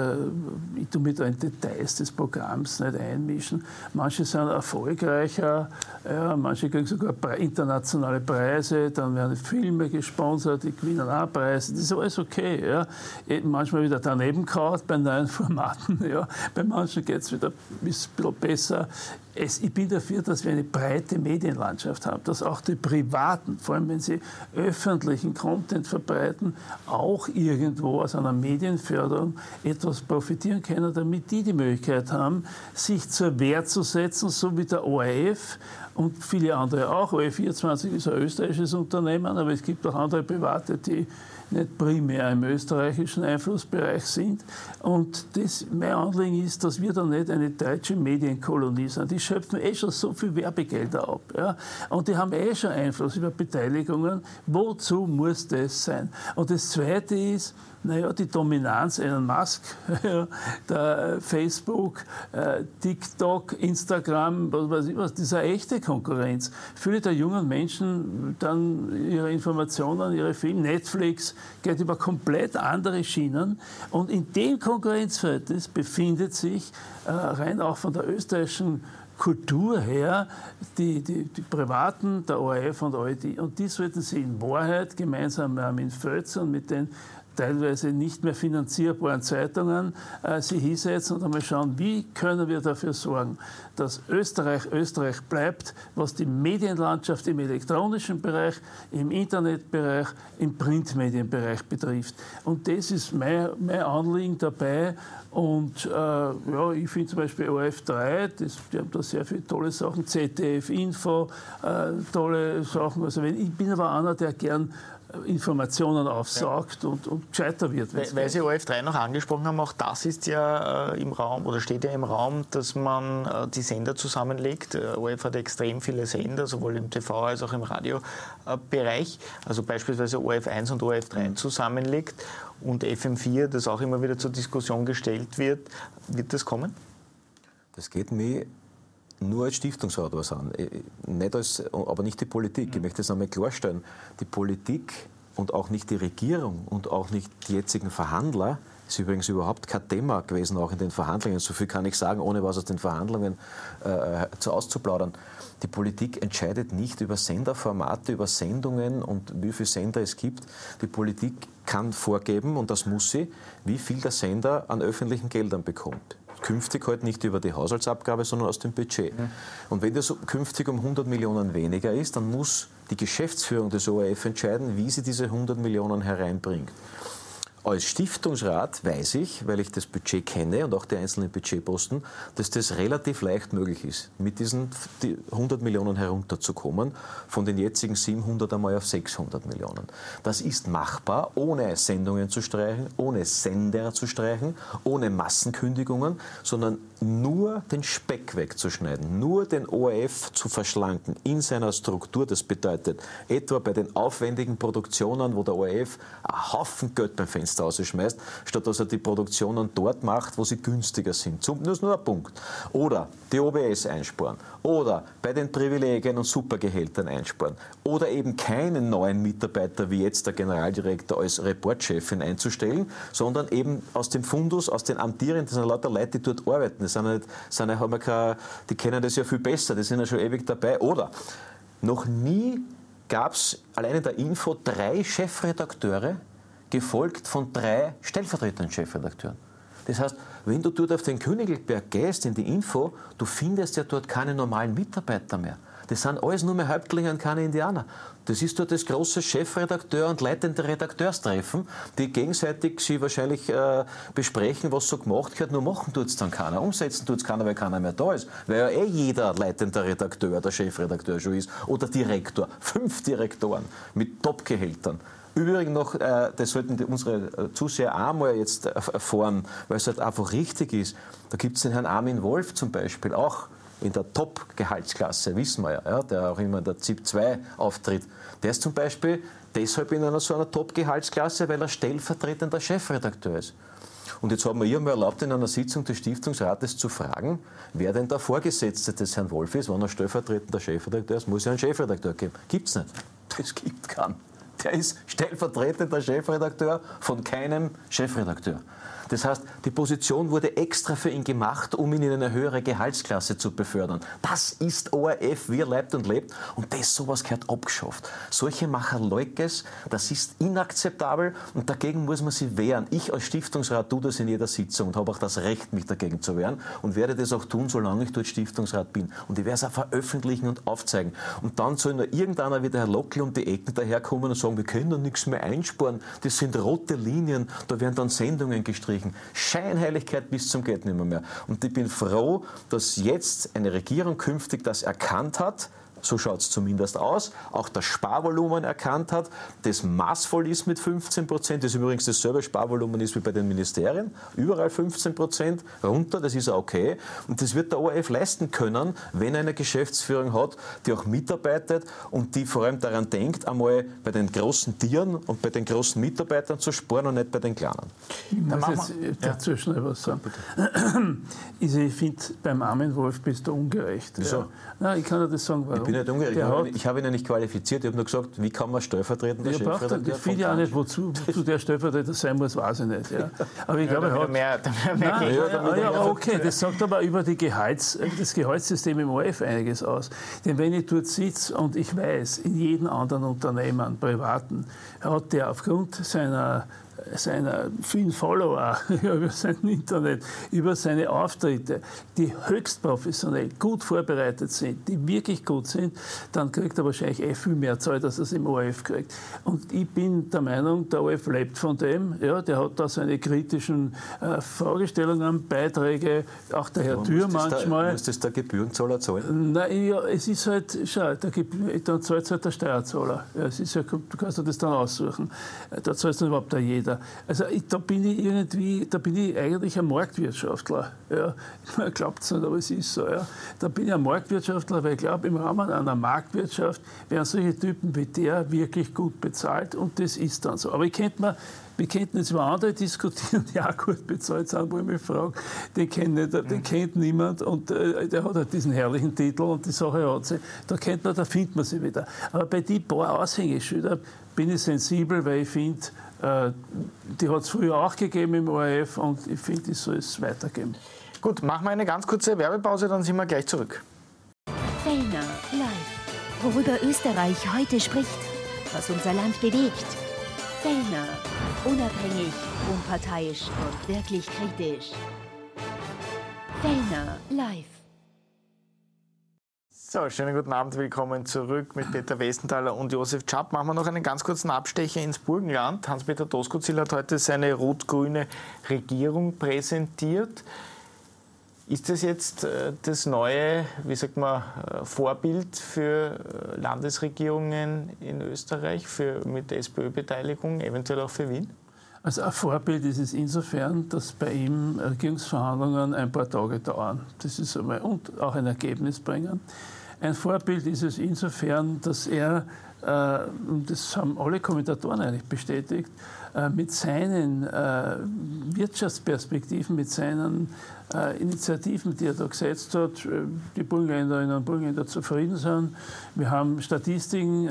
ich tue mich da in Details des Programms nicht einmischen. Manche sind erfolgreicher, ja, manche kriegen sogar internationale Preise, dann werden Filme gesponsert, die gewinnen auch Preise. Das ist alles okay. Ja. Manchmal wieder daneben kaut bei neuen Formaten. Ja. Bei manchen geht es wieder ein bisschen besser. Es, ich bin dafür, dass wir eine breite Medienlandschaft haben, dass auch die Privaten, vor allem wenn sie öffentlichen Content verbreiten, auch irgendwo aus einer Medienförderung etwas profitieren können, damit die die Möglichkeit haben, sich zur Wehr zu setzen, so wie der O R F und viele andere auch. O R F vierundzwanzig ist ein österreichisches Unternehmen, aber es gibt auch andere Private, die nicht primär im österreichischen Einflussbereich sind. Und das, mein Anliegen ist, dass wir da nicht eine deutsche Medienkolonie sind. Die schöpfen eh schon so viel Werbegelder ab. Ja? Und die haben eh schon Einfluss über Beteiligungen. Wozu muss das sein? Und das Zweite ist, naja, die Dominanz Elon Musk, der Facebook, TikTok, Instagram, was weiß ich was, das ist eine echte Konkurrenz. Viele der jungen Menschen dann ihre Informationen, ihre Filme, Netflix geht über komplett andere Schienen. Und in dem Konkurrenzverhältnis befindet sich rein auch von der österreichischen Kultur her, die, die, die Privaten, der O R F und all die. Und die sollten sie in Wahrheit gemeinsam mit Völz und mit den teilweise nicht mehr finanzierbaren Zeitungen äh, sie hinsetzen und einmal schauen, wie können wir dafür sorgen, dass Österreich Österreich bleibt, was die Medienlandschaft im elektronischen Bereich, im Internetbereich, im Printmedienbereich betrifft. Und das ist mein, mein Anliegen dabei. Und äh, ja, ich finde zum Beispiel O R F drei, das, die haben da sehr viele tolle Sachen, Z D F Info, äh, tolle Sachen. Also wenn, ich bin aber einer, der gern Informationen aufsaugt ja. und, und gescheiter wird. Weil, weil Sie O R F drei noch angesprochen haben, auch das ist ja äh, im Raum oder steht ja im Raum, dass man äh, die Sender zusammenlegt. Äh, O R F hat extrem viele Sender, sowohl im T V als auch im Radiobereich. Äh, also beispielsweise O R F eins und O R F drei zusammenlegt und F M vier, das auch immer wieder zur Diskussion gestellt wird. Wird das kommen? Das geht mir nur als Stiftungsrat was an, nicht als, aber nicht die Politik. Ich möchte das einmal klarstellen. Die Politik und auch nicht die Regierung und auch nicht die jetzigen Verhandler, ist übrigens überhaupt kein Thema gewesen, auch in den Verhandlungen. So viel kann ich sagen, ohne was aus den Verhandlungen äh, zu auszuplaudern. Die Politik entscheidet nicht über Senderformate, über Sendungen und wie viele Sender es gibt. Die Politik kann vorgeben, und das muss sie, wie viel der Sender an öffentlichen Geldern bekommt. Künftig halt nicht über die Haushaltsabgabe, sondern aus dem Budget. Mhm. Und wenn das künftig um hundert Millionen weniger ist, dann muss die Geschäftsführung des O R F entscheiden, wie sie diese hundert Millionen hereinbringt. Als Stiftungsrat weiß ich, weil ich das Budget kenne und auch die einzelnen Budgetposten, dass das relativ leicht möglich ist, mit diesen hundert Millionen herunterzukommen, von den jetzigen siebenhundert einmal auf sechshundert Millionen. Das ist machbar, ohne Sendungen zu streichen, ohne Sender zu streichen, ohne Massenkündigungen, sondern nur den Speck wegzuschneiden, nur den O R F zu verschlanken in seiner Struktur. Das bedeutet, etwa bei den aufwendigen Produktionen, wo der O R F einen Haufen Geld beim Fenster rausschmeißt, statt dass er die Produktionen dort macht, wo sie günstiger sind. Das ist nur ein Punkt. Oder die O B S einsparen. Oder bei den Privilegien und Supergehältern einsparen. Oder eben keinen neuen Mitarbeiter wie jetzt der Generaldirektor als Reportchefin einzustellen, sondern eben aus dem Fundus, aus den Amtierenden, das sind lauter Leute, die dort arbeiten. Das sind nicht, sind nicht, haben keine, die kennen das ja viel besser, die sind ja schon ewig dabei. Oder noch nie gab es allein in der Info drei Chefredakteure, gefolgt von drei stellvertretenden Chefredakteuren. Das heißt, wenn du dort auf den Königelberg gehst, in die Info, du findest ja dort keine normalen Mitarbeiter mehr. Das sind alles nur mehr Häuptlinge und keine Indianer. Das ist dort das große Chefredakteur- und leitende Redakteurstreffen, die gegenseitig sie wahrscheinlich äh, besprechen, was so gemacht wird, nur machen tut es dann keiner. Umsetzen tut es keiner, weil keiner mehr da ist. Weil ja eh jeder leitender Redakteur, der Chefredakteur schon ist. Oder Direktor. Fünf Direktoren mit Top-Gehältern. Übrigens noch, äh, das sollten unsere Zuseher auch mal jetzt erfahren, weil es halt einfach richtig ist. Da gibt es den Herrn Armin Wolf zum Beispiel, auch in der Top-Gehaltsklasse, wissen wir ja, ja, der auch immer in der Z I P zwei auftritt. Der ist zum Beispiel deshalb in einer so einer Top-Gehaltsklasse, weil er stellvertretender Chefredakteur ist. Und jetzt haben wir hier mal erlaubt, in einer Sitzung des Stiftungsrates zu fragen, wer denn der Vorgesetzte des Herrn Wolf ist. Wenn er stellvertretender Chefredakteur ist, muss es ja einen Chefredakteur geben. Gibt es nicht. Das gibt keinen. Der ist stellvertretender Chefredakteur von keinem Chefredakteur. Das heißt, die Position wurde extra für ihn gemacht, um ihn in eine höhere Gehaltsklasse zu befördern. Das ist O R F, wie er leibt und lebt. Und das, sowas gehört abgeschafft. Solche Macherleukes, das ist inakzeptabel und dagegen muss man sich wehren. Ich als Stiftungsrat tue das in jeder Sitzung und habe auch das Recht, mich dagegen zu wehren und werde das auch tun, solange ich dort Stiftungsrat bin. Und ich werde es auch veröffentlichen und aufzeigen. Und dann soll nur irgendeiner wie der Herr Lockl um die Ecken daherkommen und sagen, wir können doch nichts mehr einsparen. Das sind rote Linien, da werden dann Sendungen gestrichen. Scheinheiligkeit bis zum geht nimmer mehr. Und ich bin froh, dass jetzt eine Regierung künftig das erkannt hat, so schaut es zumindest aus, auch das Sparvolumen erkannt hat, das maßvoll ist mit fünfzehn Prozent, das übrigens dasselbe Sparvolumen ist wie bei den Ministerien, überall fünfzehn Prozent runter, das ist okay. Und das wird der O R F leisten können, wenn er eine Geschäftsführung hat, die auch mitarbeitet und die vor allem daran denkt, einmal bei den großen Tieren und bei den großen Mitarbeitern zu sparen und nicht bei den kleinen. Ich muss jetzt dazu schnell was sagen. Ich finde, beim Armin Wolf bist du ungerecht. Wieso? Ja. Nein, ich kann dir das sagen, warum. Ich bin nicht ungerecht. Ich habe, ich habe ihn ja nicht qualifiziert. Ich habe nur gesagt, wie kann man stellvertretender Chefredakteur Ich finde ja auch nicht, wozu, wozu der Stellvertreter sein muss, weiß ich nicht. Ja. Aber ich ja, glaube, er hat... Mehr, mehr Nein, ja, ja, ja, okay, das sagt aber über die Gehalts, das Gehaltssystem im O R F einiges aus. Denn wenn ich dort sitze und ich weiß, in jedem anderen Unternehmen, privaten, hat der aufgrund seiner seiner vielen Follower über sein Internet, über seine Auftritte, die höchst professionell, gut vorbereitet sind, die wirklich gut sind, dann kriegt er wahrscheinlich eh viel mehr Zeit, als er es im O R F kriegt. Und ich bin der Meinung, der O R F lebt von dem. Ja, der hat da seine kritischen äh, Fragestellungen, Beiträge, auch der Herr Tür manchmal. Da, muss das der Gebührenzahler zahlen? Nein, ja, es ist halt, schau, der, dann zahlt es halt der Steuerzahler. Ja, es ist ja, du kannst dir das dann aussuchen. Da zahlt es dann überhaupt jeder. Also ich, da bin ich irgendwie, da bin ich eigentlich ein Marktwirtschaftler. Ja. Man glaubt es nicht, aber es ist so. Ja. Da bin ich ein Marktwirtschaftler, weil ich glaube, im Rahmen einer Marktwirtschaft werden solche Typen wie der wirklich gut bezahlt und das ist dann so. Aber ich könnte mir, Wir könnten jetzt über andere diskutieren, die auch gut bezahlt sind, wo ich mich frage, den kennt, nicht, den mhm. kennt niemand und äh, der hat halt diesen herrlichen Titel und die Sache hat sie. Da kennt man, da findet man sie wieder. Aber bei den paar Aushängeschilder bin ich sensibel, weil ich finde, äh, die hat es früher auch gegeben im O R F und ich finde, die soll es weitergeben. Gut, machen wir eine ganz kurze Werbepause, dann sind wir gleich zurück. Fellner live. Worüber Österreich heute spricht, was unser Land bewegt. Fellner, unabhängig, unparteiisch und wirklich kritisch. Fellner live. So, schönen guten Abend, willkommen zurück mit Peter Westenthaler und Josef Czap. Machen wir noch einen ganz kurzen Abstecher ins Burgenland. Hans-Peter Doskozil hat heute seine rot-grüne Regierung präsentiert. Ist das jetzt das neue, wie sagt man, Vorbild für Landesregierungen in Österreich, für, mit SPÖ-Beteiligung, eventuell auch für Wien? Also ein Vorbild ist es insofern, dass bei ihm Regierungsverhandlungen ein paar Tage dauern. Das ist einmal, und auch ein Ergebnis bringen. Ein Vorbild ist es insofern, dass er, und das haben alle Kommentatoren eigentlich bestätigt, mit seinen Wirtschaftsperspektiven, mit seinen Initiativen, die er da gesetzt hat, die Burgenländerinnen und Burgenländer zufrieden sind. Wir haben Statistiken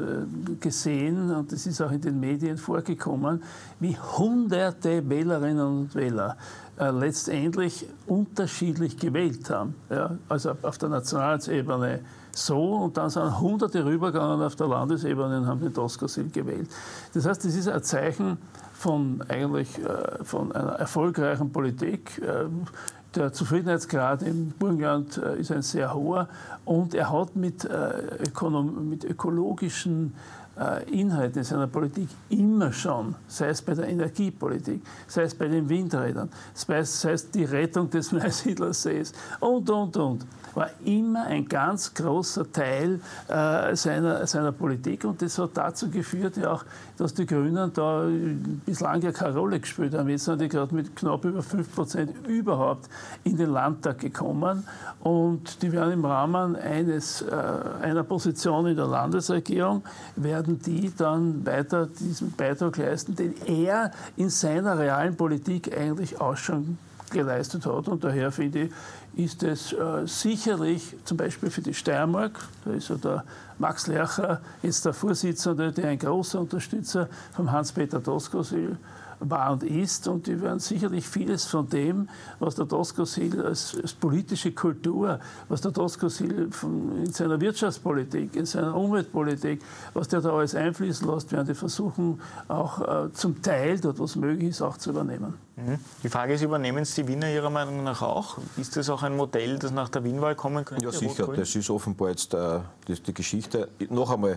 gesehen, und das ist auch in den Medien vorgekommen, wie hunderte Wählerinnen und Wähler letztendlich unterschiedlich gewählt haben. Ja, also auf der Nationalratsebene so, und dann sind Hunderte rübergegangen auf der Landesebene und haben den Doskozil gewählt. Das heißt, das ist ein Zeichen von, eigentlich, äh, von einer erfolgreichen Politik. Äh, der Zufriedenheitsgrad im Burgenland äh, ist ein sehr hoher, und er hat mit, äh, Ökonom- mit ökologischen äh, Inhalten in seiner Politik immer schon, sei es bei der Energiepolitik, sei es bei den Windrädern, sei es, sei es die Rettung des Neusiedlersees und, und, und, war immer ein ganz großer Teil äh, seiner, seiner Politik, und das hat dazu geführt, ja auch, dass die Grünen da bislang ja keine Rolle gespielt haben. Jetzt sind die gerade mit knapp über fünf Prozent überhaupt in den Landtag gekommen, und die werden im Rahmen eines, äh, einer Position in der Landesregierung, werden die dann weiter diesen Beitrag leisten, den er in seiner realen Politik eigentlich auch schon geleistet hat. Und daher finde ich, ist es äh, sicherlich zum Beispiel für die Steiermark, da ist ja der Max Lercher jetzt der Vorsitzende, der ein großer Unterstützer von Hans-Peter Doskozil war und ist, und die werden sicherlich vieles von dem, was der Doskozil als, als politische Kultur, was der Doskozil in seiner Wirtschaftspolitik, in seiner Umweltpolitik, was der da alles einfließen lässt, werden die versuchen, auch äh, zum Teil, dort was möglich ist, auch zu übernehmen. Die Frage ist, übernehmen es die Wiener Ihrer Meinung nach auch? Ist das auch ein Modell, das nach der Wienwahl kommen könnte? Ja, sicher. Das ist offenbar jetzt äh, die, die Geschichte. Noch einmal,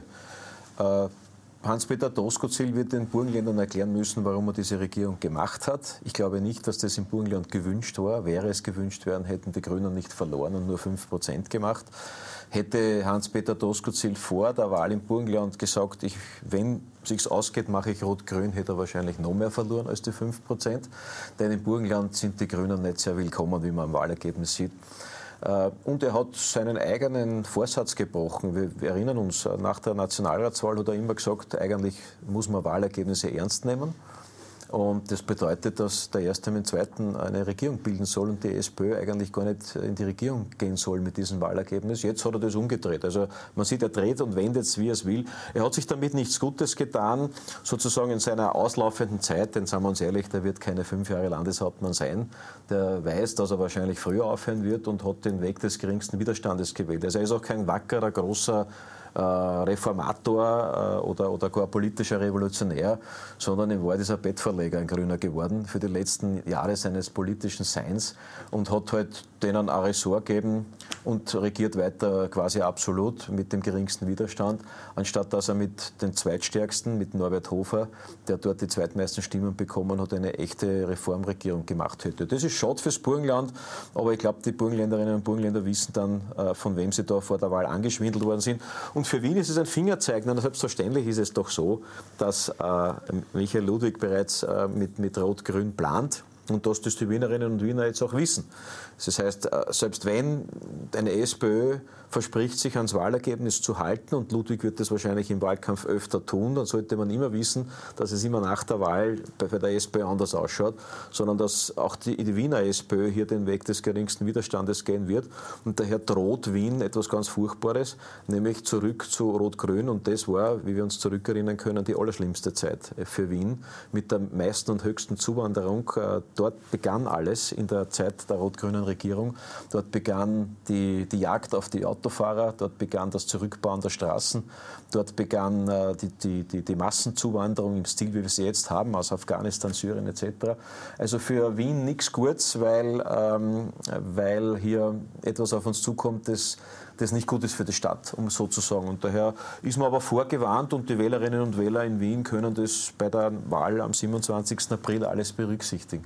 äh, Hans-Peter Doskozil wird den Burgenländern erklären müssen, warum er diese Regierung gemacht hat. Ich glaube nicht, dass das im Burgenland gewünscht war. Wäre es gewünscht worden, hätten die Grünen nicht verloren und nur fünf Prozent gemacht. Hätte Hans-Peter Doskozil vor der Wahl im Burgenland gesagt, ich, wenn es sich ausgeht, mache ich Rot-Grün, hätte er wahrscheinlich noch mehr verloren als die fünf Prozent. Denn im Burgenland sind die Grünen nicht sehr willkommen, wie man am Wahlergebnis sieht. Und er hat seinen eigenen Vorsatz gebrochen. Wir, wir erinnern uns, nach der Nationalratswahl hat er immer gesagt, eigentlich muss man Wahlergebnisse ernst nehmen. Und das bedeutet, dass der Erste mit dem Zweiten eine Regierung bilden soll und die SPÖ eigentlich gar nicht in die Regierung gehen soll mit diesem Wahlergebnis. Jetzt hat er das umgedreht. Also man sieht, er dreht und wendet es, wie er es will. Er hat sich damit nichts Gutes getan, sozusagen in seiner auslaufenden Zeit, denn sagen wir uns ehrlich, der wird keine fünf Jahre Landeshauptmann sein. Der weiß, dass er wahrscheinlich früher aufhören wird und hat den Weg des geringsten Widerstandes gewählt. Also er ist auch kein wackerer, großer Reformator oder, oder gar politischer Revolutionär, sondern in Wahrheit ist er Bettverleger, ein Grüner geworden für die letzten Jahre seines politischen Seins und hat halt denen ein Ressort gegeben und regiert weiter quasi absolut mit dem geringsten Widerstand, anstatt dass er mit den Zweitstärksten, mit Norbert Hofer, der dort die zweitmeisten Stimmen bekommen hat, eine echte Reformregierung gemacht hätte. Das ist schade fürs Burgenland, aber ich glaube, die Burgenländerinnen und Burgenländer wissen dann, von wem sie da vor der Wahl angeschwindelt worden sind. Und für Wien ist es ein Fingerzeig. Und selbstverständlich ist es doch so, dass äh, Michael Ludwig bereits äh, mit, mit Rot-Grün plant. und dass das die Wienerinnen und Wiener jetzt auch wissen. Das heißt, selbst wenn eine SPÖ verspricht, sich ans Wahlergebnis zu halten, und Ludwig wird das wahrscheinlich im Wahlkampf öfter tun, dann sollte man immer wissen, dass es immer nach der Wahl bei der SPÖ anders ausschaut, sondern dass auch die, die Wiener SPÖ hier den Weg des geringsten Widerstandes gehen wird. Und daher droht Wien etwas ganz Furchtbares, nämlich zurück zu Rot-Grün. Und das war, wie wir uns zurückerinnern können, die allerschlimmste Zeit für Wien mit der meisten und höchsten Zuwanderung. Dort begann alles in der Zeit der rot-grünen Regierung. Dort begann die, die Jagd auf die Autofahrer, dort begann das Zurückbauen der Straßen, dort begann äh, die, die, die, die Massenzuwanderung im Stil, wie wir sie jetzt haben, aus Afghanistan, Syrien et cetera. Also für Wien nichts Gutes, weil, ähm, weil hier etwas auf uns zukommt, das, das nicht gut ist für die Stadt, um so zu sagen. Und daher ist man aber vorgewarnt und die Wählerinnen und Wähler in Wien können das bei der Wahl am siebenundzwanzigsten April alles berücksichtigen.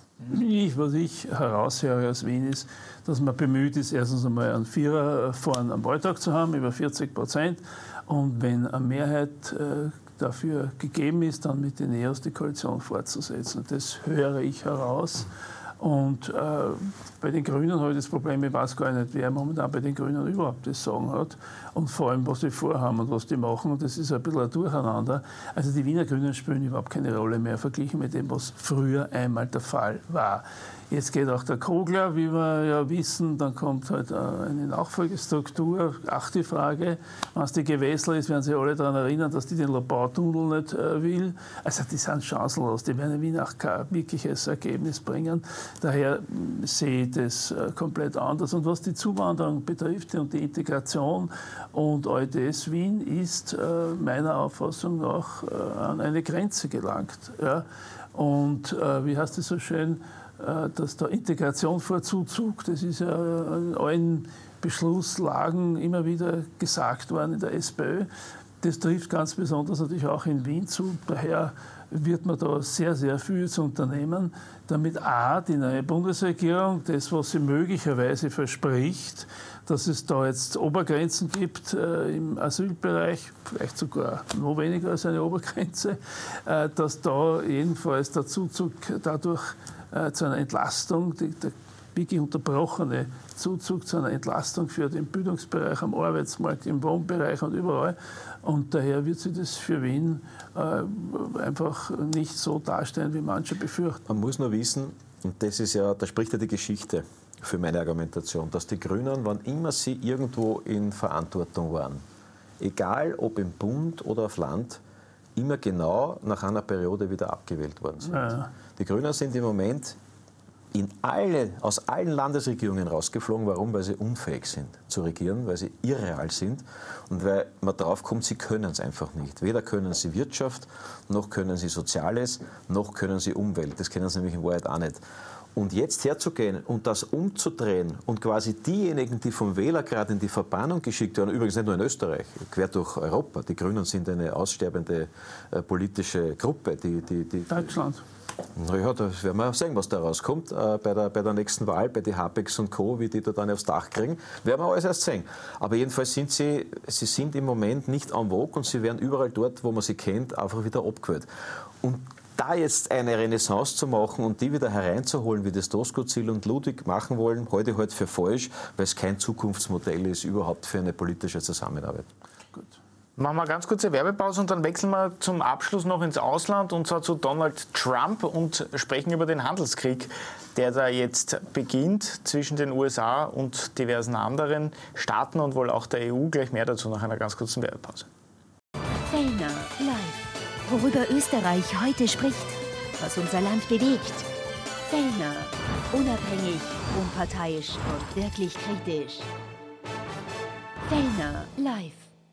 Ich, was ich heraushöre aus Wien ist, dass man bemüht ist, erstens einmal einen Vierer vorn am Wahltag zu haben, über vierzig Prozent. Und wenn eine Mehrheit äh, dafür gegeben ist, dann mit den Neos die Koalition fortzusetzen. Das höre ich heraus. Und äh, bei den Grünen habe ich das Problem, ich weiß gar nicht, wer momentan bei den Grünen überhaupt das Sagen hat und vor allem, was die vorhaben und was die machen. Und das ist ein bisschen ein Durcheinander. Also die Wiener Grünen spielen überhaupt keine Rolle mehr, verglichen mit dem, was früher einmal der Fall war. Jetzt geht auch der Kogler, wie wir ja wissen, dann kommt halt eine Nachfolgestruktur. Auch die Frage, wenn es die Gewässler ist, werden sich alle daran erinnern, dass die den Lobautunnel nicht äh, will. Also die sind chancenlos, die werden in Wien auch kein wirkliches Ergebnis bringen. Daher sehe ich das äh, komplett anders. Und was die Zuwanderung betrifft und die Integration und all das, Wien ist äh, meiner Auffassung nach äh, an eine Grenze gelangt. Ja? Und äh, wie heißt es so schön, dass der Integration vor Zuzug, das ist ja in allen Beschlusslagen immer wieder gesagt worden in der SPÖ. Das trifft ganz besonders natürlich auch in Wien zu. Daher wird man da sehr, sehr viel zu unternehmen, damit A, die neue Bundesregierung das, was sie möglicherweise verspricht, dass es da jetzt Obergrenzen gibt äh, im Asylbereich, vielleicht sogar noch weniger als eine Obergrenze, äh, dass da jedenfalls der Zuzug dadurch äh, zu einer Entlastung, die, der wirklich unterbrochene Zuzug zu einer Entlastung führt im Bildungsbereich, am Arbeitsmarkt, im Wohnbereich und überall. Und daher wird sich das für Wien äh, einfach nicht so darstellen, wie manche befürchten. Man muss nur wissen, und das ist ja, da spricht ja die Geschichte für meine Argumentation, dass die Grünen, wann immer sie irgendwo in Verantwortung waren, egal ob im Bund oder auf Land, immer genau nach einer Periode wieder abgewählt worden sind. Ja. Die Grünen sind im Moment in alle, aus allen Landesregierungen rausgeflogen. Warum? Weil sie unfähig sind zu regieren, weil sie irreal sind und weil man drauf kommt, sie können es einfach nicht. Weder können sie Wirtschaft, noch können sie Soziales, noch können sie Umwelt. Das können sie nämlich in Wahrheit auch nicht. Und jetzt herzugehen und das umzudrehen und quasi diejenigen, die vom Wähler gerade in die Verbannung geschickt werden, übrigens nicht nur in Österreich, quer durch Europa, die Grünen sind eine aussterbende äh, politische Gruppe. Die, die, die, Deutschland. Naja, da werden wir sehen, was da rauskommt äh, bei, der, bei der nächsten Wahl, bei den Habex und Co., wie die da dann aufs Dach kriegen, werden wir alles erst sehen. Aber jedenfalls sind sie, sie sind im Moment nicht en vogue und sie werden überall dort, wo man sie kennt, einfach wieder abgewählt. Und da jetzt eine Renaissance zu machen und die wieder hereinzuholen, wie das Doskozil und Ludwig machen wollen, heute halt für falsch, weil es kein Zukunftsmodell ist überhaupt für eine politische Zusammenarbeit. Gut. Machen wir eine ganz kurze Werbepause und dann wechseln wir zum Abschluss noch ins Ausland und zwar zu Donald Trump und sprechen über den Handelskrieg, der da jetzt beginnt zwischen den U S A und diversen anderen Staaten und wohl auch der E U. Gleich mehr dazu nach einer ganz kurzen Werbepause. Fellner live. Worüber Österreich heute spricht, was unser Land bewegt. Fellner. Unabhängig, unparteiisch und wirklich kritisch. Fellner live.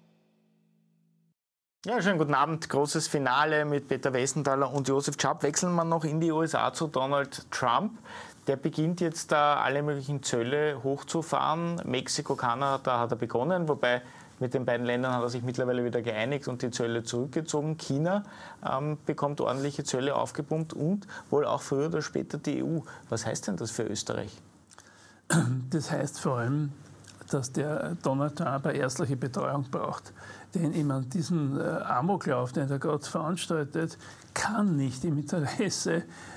Ja, schönen guten Abend. Großes Finale mit Peter Westenthaler und Josef Schaap. Wechseln wir noch in die U S A zu Donald Trump. Der beginnt jetzt da alle möglichen Zölle hochzufahren. Mexiko, Kanada hat er begonnen, wobei mit den beiden Ländern hat er sich mittlerweile wieder geeinigt und die Zölle zurückgezogen. China ähm, bekommt ordentliche Zölle aufgepumpt und wohl auch früher oder später die E U. Was heißt denn das für Österreich? Das heißt vor allem, dass der Donald Trump eine ärztliche Betreuung braucht. Denn ich meine, diesen äh, Amoklauf, den er gerade veranstaltet, kann nicht im Interesse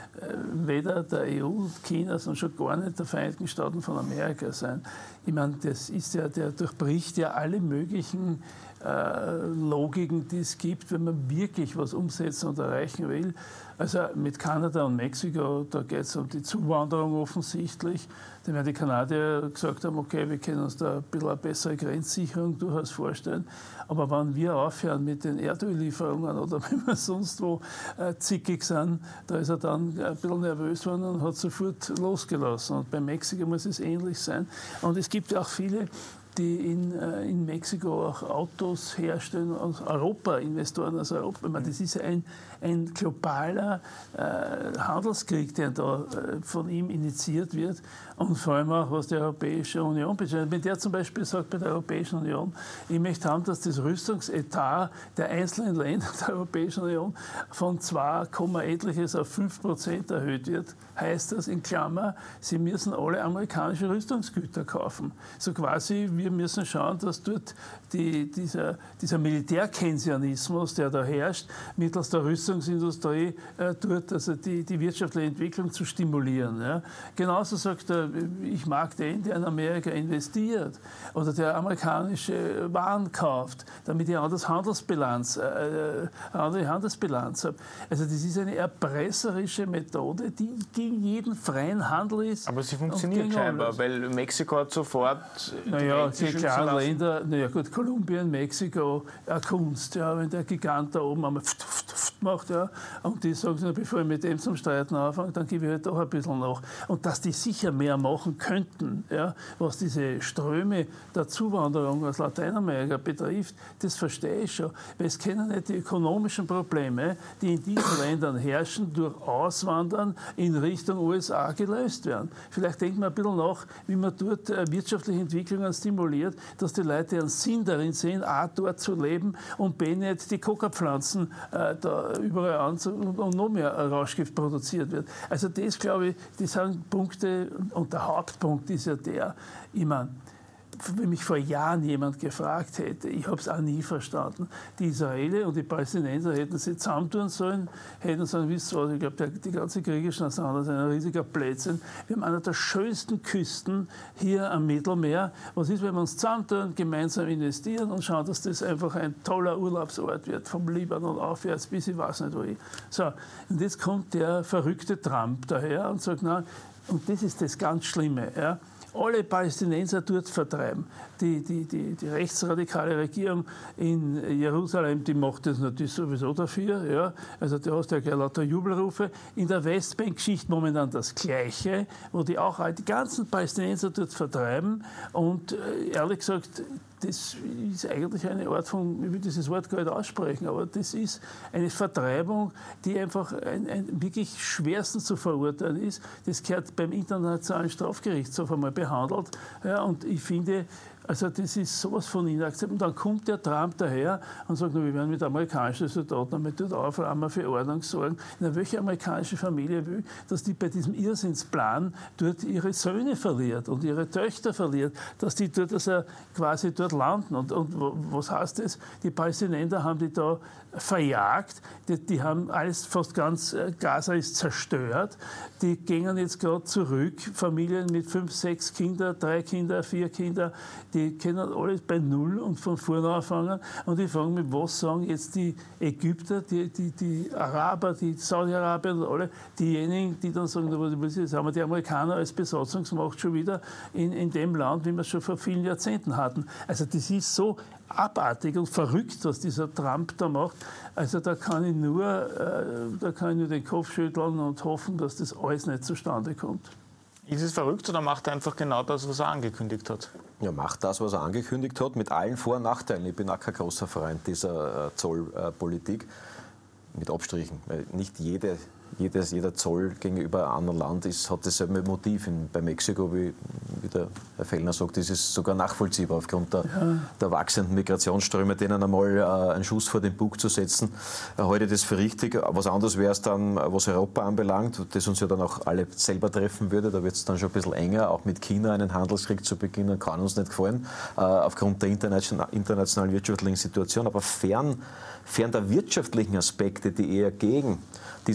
weder der E U, Chinas und schon gar nicht der Vereinigten Staaten von Amerika sein. Ich meine, das ist ja, der durchbricht ja alle möglichen äh, Logiken, die es gibt, wenn man wirklich was umsetzen und erreichen will. Also mit Kanada und Mexiko, da geht es um die Zuwanderung offensichtlich. Da werden die Kanadier gesagt haben, okay, wir können uns da ein bisschen eine bessere Grenzsicherung durchaus vorstellen. Aber wenn wir aufhören mit den Erdöllieferungen oder wenn wir sonst wo äh, zickig sind, da ist er dann ein bisschen nervös geworden und hat sofort losgelassen. Und bei Mexiko muss es ähnlich sein. Und es gibt ja auch viele, die in, äh, in Mexiko auch Autos herstellen, aus Europa, Investoren aus Europa. Ich meine, das ist ein, ein globaler äh, Handelskrieg, der da äh, von ihm initiiert wird. Und vor allem auch, was die Europäische Union betrifft. Wenn der zum Beispiel sagt, bei der Europäischen Union, ich möchte haben, dass das Rüstungsetat der einzelnen Länder der Europäischen Union von zwei, etliches auf fünf Prozent erhöht wird, heißt das in Klammer, sie müssen alle amerikanische Rüstungsgüter kaufen. So quasi, wir müssen schauen, dass dort die, dieser, dieser Militärkeynesianismus, der da herrscht, mittels der Rüstungsindustrie äh, dort also die, die wirtschaftliche Entwicklung zu stimulieren. Ja. Genauso sagt er, ich mag den, der in Amerika investiert oder der amerikanische Waren kauft, damit ich eine andere Handelsbilanz, äh, eine andere Handelsbilanz habe. Also das ist eine erpresserische Methode, die gegen jeden freien Handel ist. Aber sie funktioniert scheinbar, weil Mexiko hat sofort naja, die kleinen Länder, naja gut, Kolumbien, Mexiko, eine Kunst, ja, wenn der Gigant da oben einmal pft, pft, pft macht, ja, und die sagen, na, bevor ich mit dem zum Streiten anfange, dann gebe ich halt doch ein bisschen nach. Und dass die sicher mehr machen könnten, ja, was diese Ströme der Zuwanderung aus Lateinamerika betrifft, das verstehe ich schon. Weil es können nicht die ökonomischen Probleme, die in diesen Ländern herrschen, durch Auswandern in Richtung U S A gelöst werden. Vielleicht denkt man ein bisschen nach, wie man dort wirtschaftliche Entwicklungen stimuliert, dass die Leute einen Sinn darin sehen, A, dort zu leben und B, nicht die Coca-Pflanzen äh, da überall anzu und, und noch mehr Rauschgift produziert wird. Also das, glaube ich, das sind Punkte und der Hauptpunkt ist ja der, ich meine, wenn mich vor Jahren jemand gefragt hätte, ich habe es auch nie verstanden, die Israelis und die Palästinenser hätten sie zusammentun sollen, hätten sagen, wisst ihr was, ich glaube, die ganze Kriege ist ein riesiger Blödsinn. Wir haben eine der schönsten Küsten hier am Mittelmeer. Was ist, wenn wir uns zusammentun, gemeinsam investieren und schauen, dass das einfach ein toller Urlaubsort wird, vom Libanon aufwärts bis ich weiß nicht wo ich. So, und jetzt kommt der verrückte Trump daher und sagt, nein, und das ist das ganz Schlimme, ja, alle Palästinenser dort vertreiben. Die, die, die, die rechtsradikale Regierung in Jerusalem, die macht das natürlich sowieso dafür. Ja. Also da hast du ja gleich lauter Jubelrufe. In der Westbank-Geschichte momentan das Gleiche, wo die auch die ganzen Palästinenser dort vertreiben. Und äh, ehrlich gesagt, das ist eigentlich eine Art von, ich will dieses Wort gar nicht aussprechen, aber das ist eine Vertreibung, die einfach ein, ein wirklich schwersten zu verurteilen ist. Das gehört beim Internationalen Strafgerichtshof einmal behandelt. Ja, und ich finde, also das ist sowas von inakzeptabel. Und dann kommt der Trump daher und sagt, na, wir werden mit amerikanischen Soldaten einmal dort aufräumen, für Ordnung sorgen. Na, welche amerikanische Familie will, dass die bei diesem Irrsinnsplan dort ihre Söhne verliert und ihre Töchter verliert, dass die dort also quasi dort landen. Und, und was heißt das? Die Palästinenser haben die da verjagt, die, die haben alles, fast ganz Gaza ist zerstört. Die gehen jetzt gerade zurück, Familien mit fünf, sechs Kindern, drei Kinder, vier Kinder, die können alles bei Null und von vorne anfangen. Und ich frage mich, was sagen jetzt die Ägypter, die, die, die Araber, die Saudi-Araber und alle, diejenigen, die dann sagen, jetzt haben wir die Amerikaner als Besatzungsmacht schon wieder in, in dem Land, wie wir es schon vor vielen Jahrzehnten hatten. Also das ist so abartig und verrückt, was dieser Trump da macht. Also da kann ich nur, äh, da kann ich nur den Kopf schütteln und hoffen, dass das alles nicht zustande kommt. Ist es verrückt oder macht er einfach genau das, was er angekündigt hat? Ja, macht das, was er angekündigt hat, mit allen Vor- und Nachteilen. Ich bin auch kein großer Freund dieser äh, Zollpolitik, äh, mit Abstrichen. Weil nicht jede, jedes, jeder Zoll gegenüber einem anderen Land ist, hat dasselbe Motiv. In, bei Mexiko, wie, wie der Herr Fellner sagt, ist es sogar nachvollziehbar aufgrund der, ja. der wachsenden Migrationsströme, denen einmal äh, einen Schuss vor den Bug zu setzen. Äh, halte ich das für richtig. Was anderes wäre es dann, was Europa anbelangt, das uns ja dann auch alle selber treffen würde. Da wird es dann schon ein bisschen enger. Auch mit China einen Handelskrieg zu beginnen, kann uns nicht gefallen, äh, aufgrund der internationalen, internationalen wirtschaftlichen Situation. Aber fern, fern der wirtschaftlichen Aspekte, die eher gegen diese Politik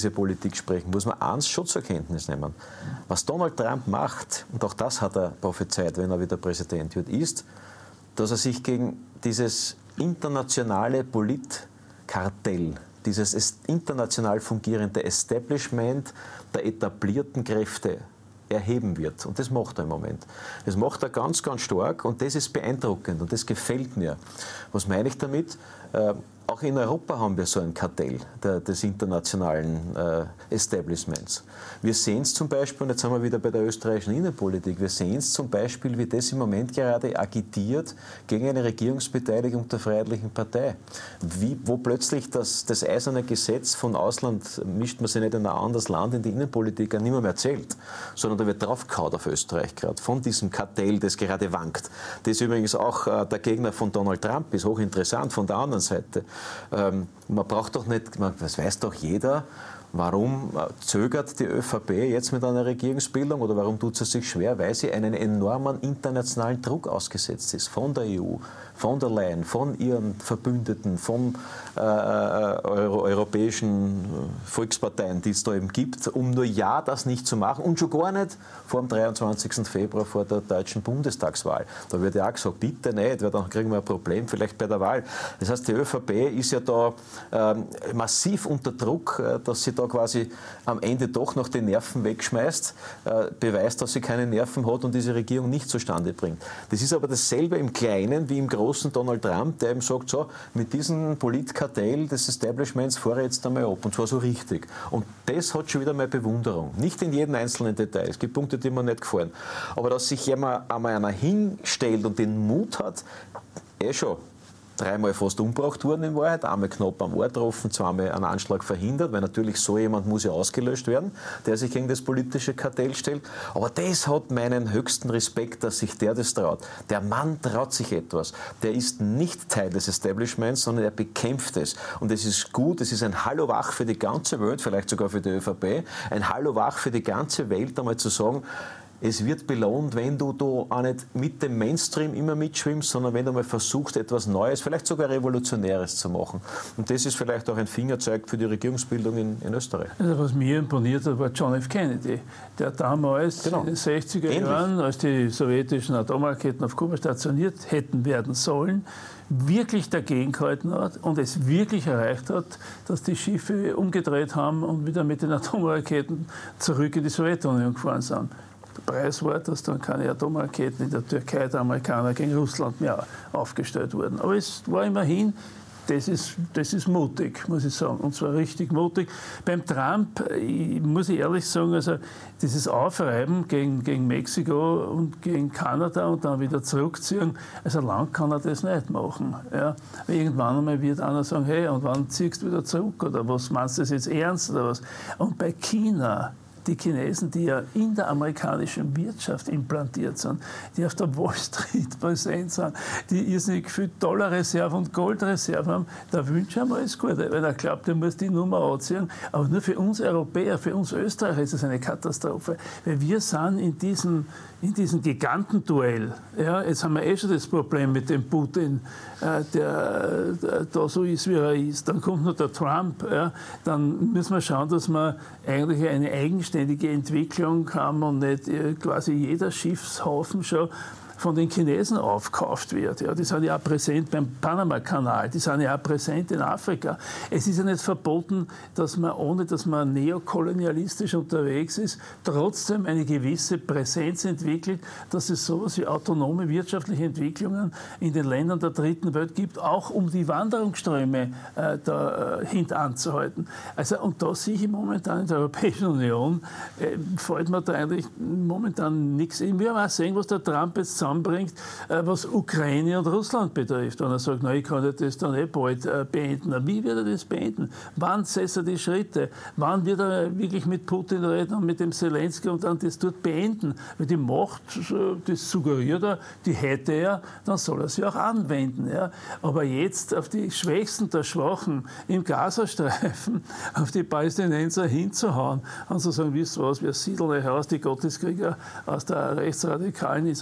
Innenpolitik sprechen, muss man eins schon zur Kenntnis nehmen. Was Donald Trump macht, und auch das hat er prophezeit, wenn er wieder Präsident wird, ist, dass er sich gegen dieses internationale Politkartell, dieses international fungierende Establishment der etablierten Kräfte erheben wird. Und das macht er im Moment. Das macht er ganz, ganz stark und das ist beeindruckend und das gefällt mir. Was meine ich damit? Äh, auch in Europa haben wir so ein Kartell der, des internationalen äh, Establishments. Wir sehen es zum Beispiel, und jetzt sind wir wieder bei der österreichischen Innenpolitik, wir sehen es zum Beispiel, wie das im Moment gerade agitiert gegen eine Regierungsbeteiligung der Freiheitlichen Partei. Wie, wo plötzlich das, das eiserne Gesetz von Ausland, mischt man sich nicht in ein anderes Land in die Innenpolitik an, nicht mehr zählt, sondern da wird draufgehauen auf Österreich gerade, von diesem Kartell, das gerade wankt. Das übrigens auch äh, der Gegner von Donald Trump ist, hochinteressant von der anderen Seite. Ähm, man braucht doch nicht, man, das weiß doch jeder, warum zögert die ÖVP jetzt mit einer Regierungsbildung oder warum tut sie sich schwer? Weil sie einen enormen internationalen Druck ausgesetzt ist, von der E U, von der Leyen, von ihren Verbündeten, von äh, Euro, europäischen Volksparteien, die es da eben gibt, um nur ja das nicht zu machen und schon gar nicht vor dem dreiundzwanzigsten Februar, vor der deutschen Bundestagswahl. Da wird ja auch gesagt, bitte nicht, weil dann kriegen wir ein Problem vielleicht bei der Wahl. Das heißt, die ÖVP ist ja da ähm, massiv unter Druck, äh, dass sie da quasi am Ende doch noch die Nerven wegschmeißt, äh, beweist, dass sie keine Nerven hat und diese Regierung nicht zustande bringt. Das ist aber dasselbe im Kleinen wie im großen Donald Trump, der eben sagt, so, mit diesem Politkartell des Establishments fahre ich jetzt einmal ab, und zwar so richtig. Und das hat schon wieder meine Bewunderung. Nicht in jedem einzelnen Detail. Es gibt Punkte, die mir nicht gefallen. Aber dass sich jemand einmal einer hinstellt und den Mut hat, eh schon dreimal fast umgebracht worden in Wahrheit, einmal knapp am Ohr getroffen, zweimal einen Anschlag verhindert, weil natürlich so jemand muss ja ausgelöscht werden, der sich gegen das politische Kartell stellt. Aber das hat meinen höchsten Respekt, dass sich der das traut. Der Mann traut sich etwas. Der ist nicht Teil des Establishments, sondern er bekämpft es. Und es ist gut, es ist ein Hallo-Wach für die ganze Welt, vielleicht sogar für die ÖVP, ein Hallo-Wach für die ganze Welt, einmal zu sagen, es wird belohnt, wenn du da auch nicht mit dem Mainstream immer mitschwimmst, sondern wenn du mal versuchst, etwas Neues, vielleicht sogar Revolutionäres zu machen. Und das ist vielleicht auch ein Fingerzeig für die Regierungsbildung in, in Österreich. Also was mir imponiert hat, war John F. Kennedy, der damals genau. in den sechziger Ähnlich. Jahren, als die sowjetischen Atomraketen auf Kuba stationiert hätten werden sollen, wirklich dagegen gehalten hat und es wirklich erreicht hat, dass die Schiffe umgedreht haben und wieder mit den Atomraketen zurück in die Sowjetunion gefahren sind. Der Preis war, dass dann keine Atomraketen in der Türkei der Amerikaner gegen Russland mehr aufgestellt wurden. Aber es war immerhin, das ist, das ist mutig, muss ich sagen, und zwar richtig mutig. Beim Trump, ich, muss ich ehrlich sagen, also dieses Aufreiben gegen, gegen Mexiko und gegen Kanada und dann wieder zurückziehen, also lang kann er das nicht machen. Ja. Irgendwann einmal wird einer sagen, hey, und wann ziehst du wieder zurück oder was, meinst du das jetzt ernst oder was? Und bei China, die Chinesen, die ja in der amerikanischen Wirtschaft implantiert sind, die auf der Wall Street präsent sind, die irrsinnig viel Dollarreserve und Goldreserve haben, da wünsche ich ihm alles Gute. Weil er glaubt, er muss die Nummer anziehen. Aber nur für uns Europäer, für uns Österreicher ist es eine Katastrophe. Weil wir sind in diesem, in diesem Gigantenduell. Ja, jetzt haben wir eh schon das Problem mit dem Putin, äh, der, der da so ist, wie er ist. Dann kommt noch der Trump. Ja, dann müssen wir schauen, dass wir eigentlich eine eigenständige Entwicklung haben und nicht quasi jeder Schiffshafen schon von den Chinesen aufgekauft wird. Ja, die sind ja auch präsent beim Panama-Kanal, die sind ja auch präsent in Afrika. Es ist ja nicht verboten, dass man, ohne dass man neokolonialistisch unterwegs ist, trotzdem eine gewisse Präsenz entwickelt, dass es sowas wie autonome wirtschaftliche Entwicklungen in den Ländern der dritten Welt gibt, auch um die Wanderungsströme äh, da äh, hintanzuhalten. Also, und da sehe ich momentan in der Europäischen Union, äh, fällt mir da eigentlich momentan nichts in. Wir haben auch sehen, was der Trump jetzt zusammenbringt, was Ukraine und Russland betrifft. Und er sagt, na, ich kann das dann eh bald beenden. Na, wie wird er das beenden? Wann setzt er die Schritte? Wann wird er wirklich mit Putin reden und mit dem Zelensky und dann das dort beenden? Weil die Macht, das suggeriert er, die hätte er, dann soll er sie auch anwenden. Ja? Aber jetzt auf die Schwächsten der Schwachen im Gazastreifen, auf die Palästinenser hinzuhauen und zu sagen, wisst ihr was, wir siedeln euch aus, die Gotteskrieger aus der rechtsradikalen israelischen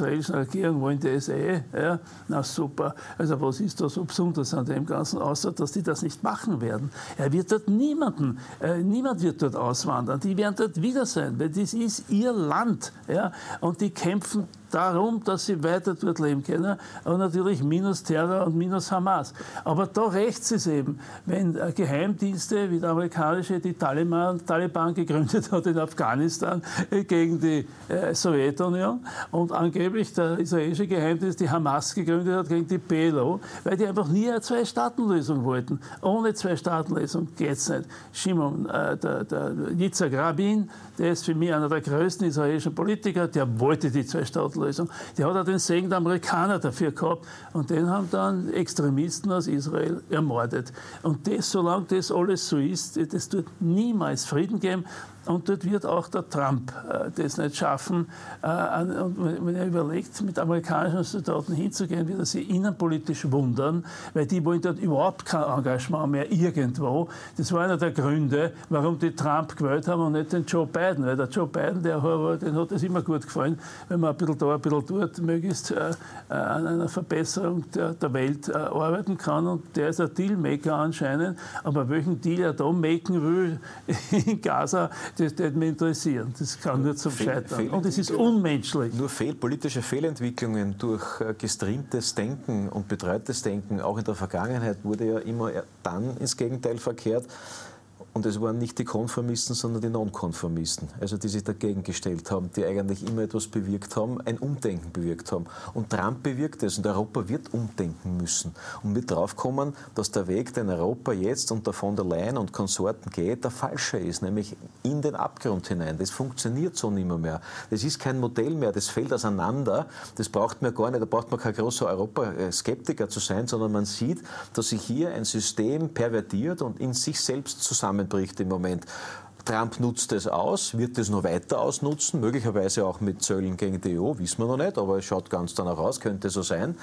Regierung wollen das eh. Ja, na super. Also was ist da so besonders an dem Ganzen, außer dass die das nicht machen werden? Er wird dort niemanden, äh, niemand wird dort auswandern. Die werden dort wieder sein, weil das ist ihr Land. Ja, und die kämpfen darum, dass sie weiter dort leben können. Und natürlich minus Terror und minus Hamas. Aber da rächt es eben, wenn äh, Geheimdienste wie der amerikanische die Taliban, Taliban gegründet hat in Afghanistan äh, gegen die äh, Sowjetunion und angeblich der israelische Geheimdienst die Hamas gegründet hat gegen die P L O, weil die einfach nie eine Zwei-Staaten-Lösung wollten. Ohne Zwei-Staaten-Lösung geht es nicht. Shimon, äh, der, der Yitzhak Rabin, der ist für mich einer der größten israelischen Politiker, der wollte die Zwei-Staaten-Lösung. Der hat auch den Segen der Amerikaner dafür gehabt und den haben dann Extremisten aus Israel ermordet. Und das, solange das alles so ist, das wird niemals Frieden geben. Und dort wird auch der Trump äh, das nicht schaffen. Äh, und wenn er überlegt, mit amerikanischen Soldaten hinzugehen, wird er sich innenpolitisch wundern, weil die wollen dort überhaupt kein Engagement mehr irgendwo. Das war einer der Gründe, warum die Trump gewählt haben und nicht den Joe Biden. Weil der Joe Biden, der, den hat es immer gut gefallen, wenn man ein bisschen da, ein bisschen dort möglichst äh, an einer Verbesserung der, der Welt äh, arbeiten kann. Und der ist ein Dealmaker anscheinend. Aber welchen Deal er da machen will in Gaza, das würde mich interessieren. Das kann nur zum Fehl, Scheitern. Und es ist unmenschlich. Nur fehl, politische Fehlentwicklungen durch äh, gestreamtes Denken und betreutes Denken, auch in der Vergangenheit, wurde ja immer dann ins Gegenteil verkehrt. Und es waren nicht die Konformisten, sondern die Nonkonformisten, also die sich dagegen gestellt haben, die eigentlich immer etwas bewirkt haben, ein Umdenken bewirkt haben. Und Trump bewirkt es und Europa wird umdenken müssen und wird draufkommen, dass der Weg, den Europa jetzt unter von der Leyen und Konsorten geht, der falsche ist, nämlich in den Abgrund hinein. Das funktioniert so nicht mehr. Das ist kein Modell mehr, das fällt auseinander. Das braucht man gar nicht, da braucht man kein großer Europaskeptiker zu sein, sondern man sieht, dass sich hier ein System pervertiert und in sich selbst zusammenbricht im Moment. Trump nutzt es aus, wird es noch weiter ausnutzen, möglicherweise auch mit Zöllen gegen die E U, wissen wir noch nicht, aber es schaut ganz danach aus, könnte so sein.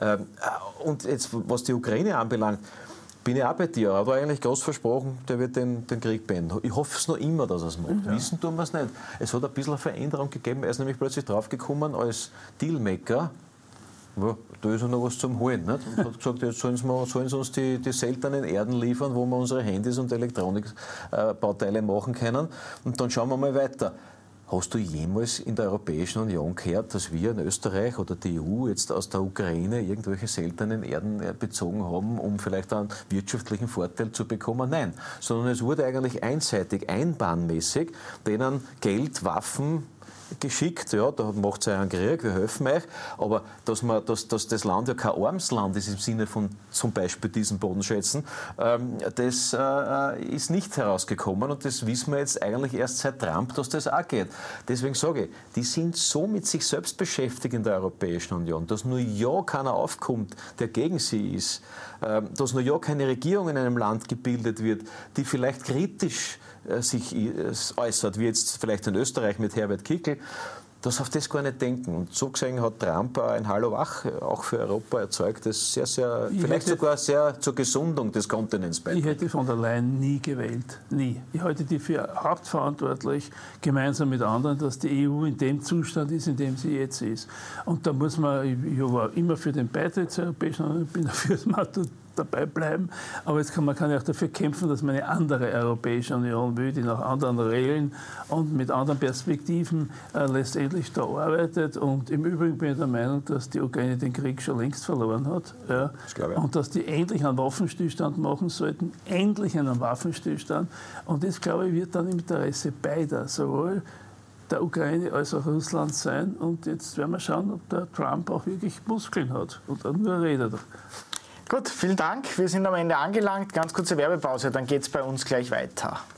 Und jetzt, was die Ukraine anbelangt, bin ich auch bei dir. Er hat eigentlich groß versprochen, der wird den, den Krieg beenden. Ich hoffe es noch immer, dass er es macht. Ja. Wissen tun wir es nicht. Es hat ein bisschen eine Veränderung gegeben. Er ist nämlich plötzlich draufgekommen als Dealmaker. Ja, da ist ja noch was zum Holen. Nicht? Und hat gesagt, jetzt sollen sie, mal, sollen sie uns die, die seltenen Erden liefern, wo wir unsere Handys und Elektronikbauteile äh, machen können. Und dann schauen wir mal weiter. Hast du jemals in der Europäischen Union gehört, dass wir in Österreich oder die E U jetzt aus der Ukraine irgendwelche seltenen Erden bezogen haben, um vielleicht einen wirtschaftlichen Vorteil zu bekommen? Nein, sondern es wurde eigentlich einseitig, einbahnmäßig denen Geld, Waffen geschickt, ja, da macht es einen Krieg, wir helfen euch, aber dass, man, dass, dass das Land ja kein armes Land ist im Sinne von zum Beispiel diesen Bodenschätzen, ähm, das äh, ist nicht herausgekommen und das wissen wir jetzt eigentlich erst seit Trump, dass das auch geht. Deswegen sage ich, die sind so mit sich selbst beschäftigt in der Europäischen Union, dass nur ja keiner aufkommt, der gegen sie ist, ähm, dass nur ja keine Regierung in einem Land gebildet wird, die vielleicht kritisch sich äußert, wie jetzt vielleicht in Österreich mit Herbert Kickl, das auf das gar nicht denken. Und so gesehen hat Trump ein Hallo wach auch für Europa erzeugt, das sehr, sehr, ich vielleicht hätte, sogar sehr zur Gesundung des Kontinents beiträgt. Ich hätte von der Leyen nie gewählt. Nie. Ich halte die für hauptverantwortlich, gemeinsam mit anderen, dass die E U in dem Zustand ist, in dem sie jetzt ist. Und da muss man, ich war immer für den Beitritt zur Europäischen Union, bin dafür, dass man dabei bleiben. Aber jetzt kann man kann ja auch dafür kämpfen, dass man eine andere Europäische Union will, die nach anderen Regeln und mit anderen Perspektiven äh, letztendlich da arbeitet. Und im Übrigen bin ich der Meinung, dass die Ukraine den Krieg schon längst verloren hat. Ja. Das glaube ich. Und dass die endlich einen Waffenstillstand machen sollten. Endlich einen Waffenstillstand. Und das, glaube ich, wird dann im Interesse beider, sowohl der Ukraine als auch Russland sein. Und jetzt werden wir schauen, ob der Trump auch wirklich Muskeln hat und nur redet. Gut, vielen Dank. Wir sind am Ende angelangt. Ganz kurze Werbepause, dann geht es bei uns gleich weiter.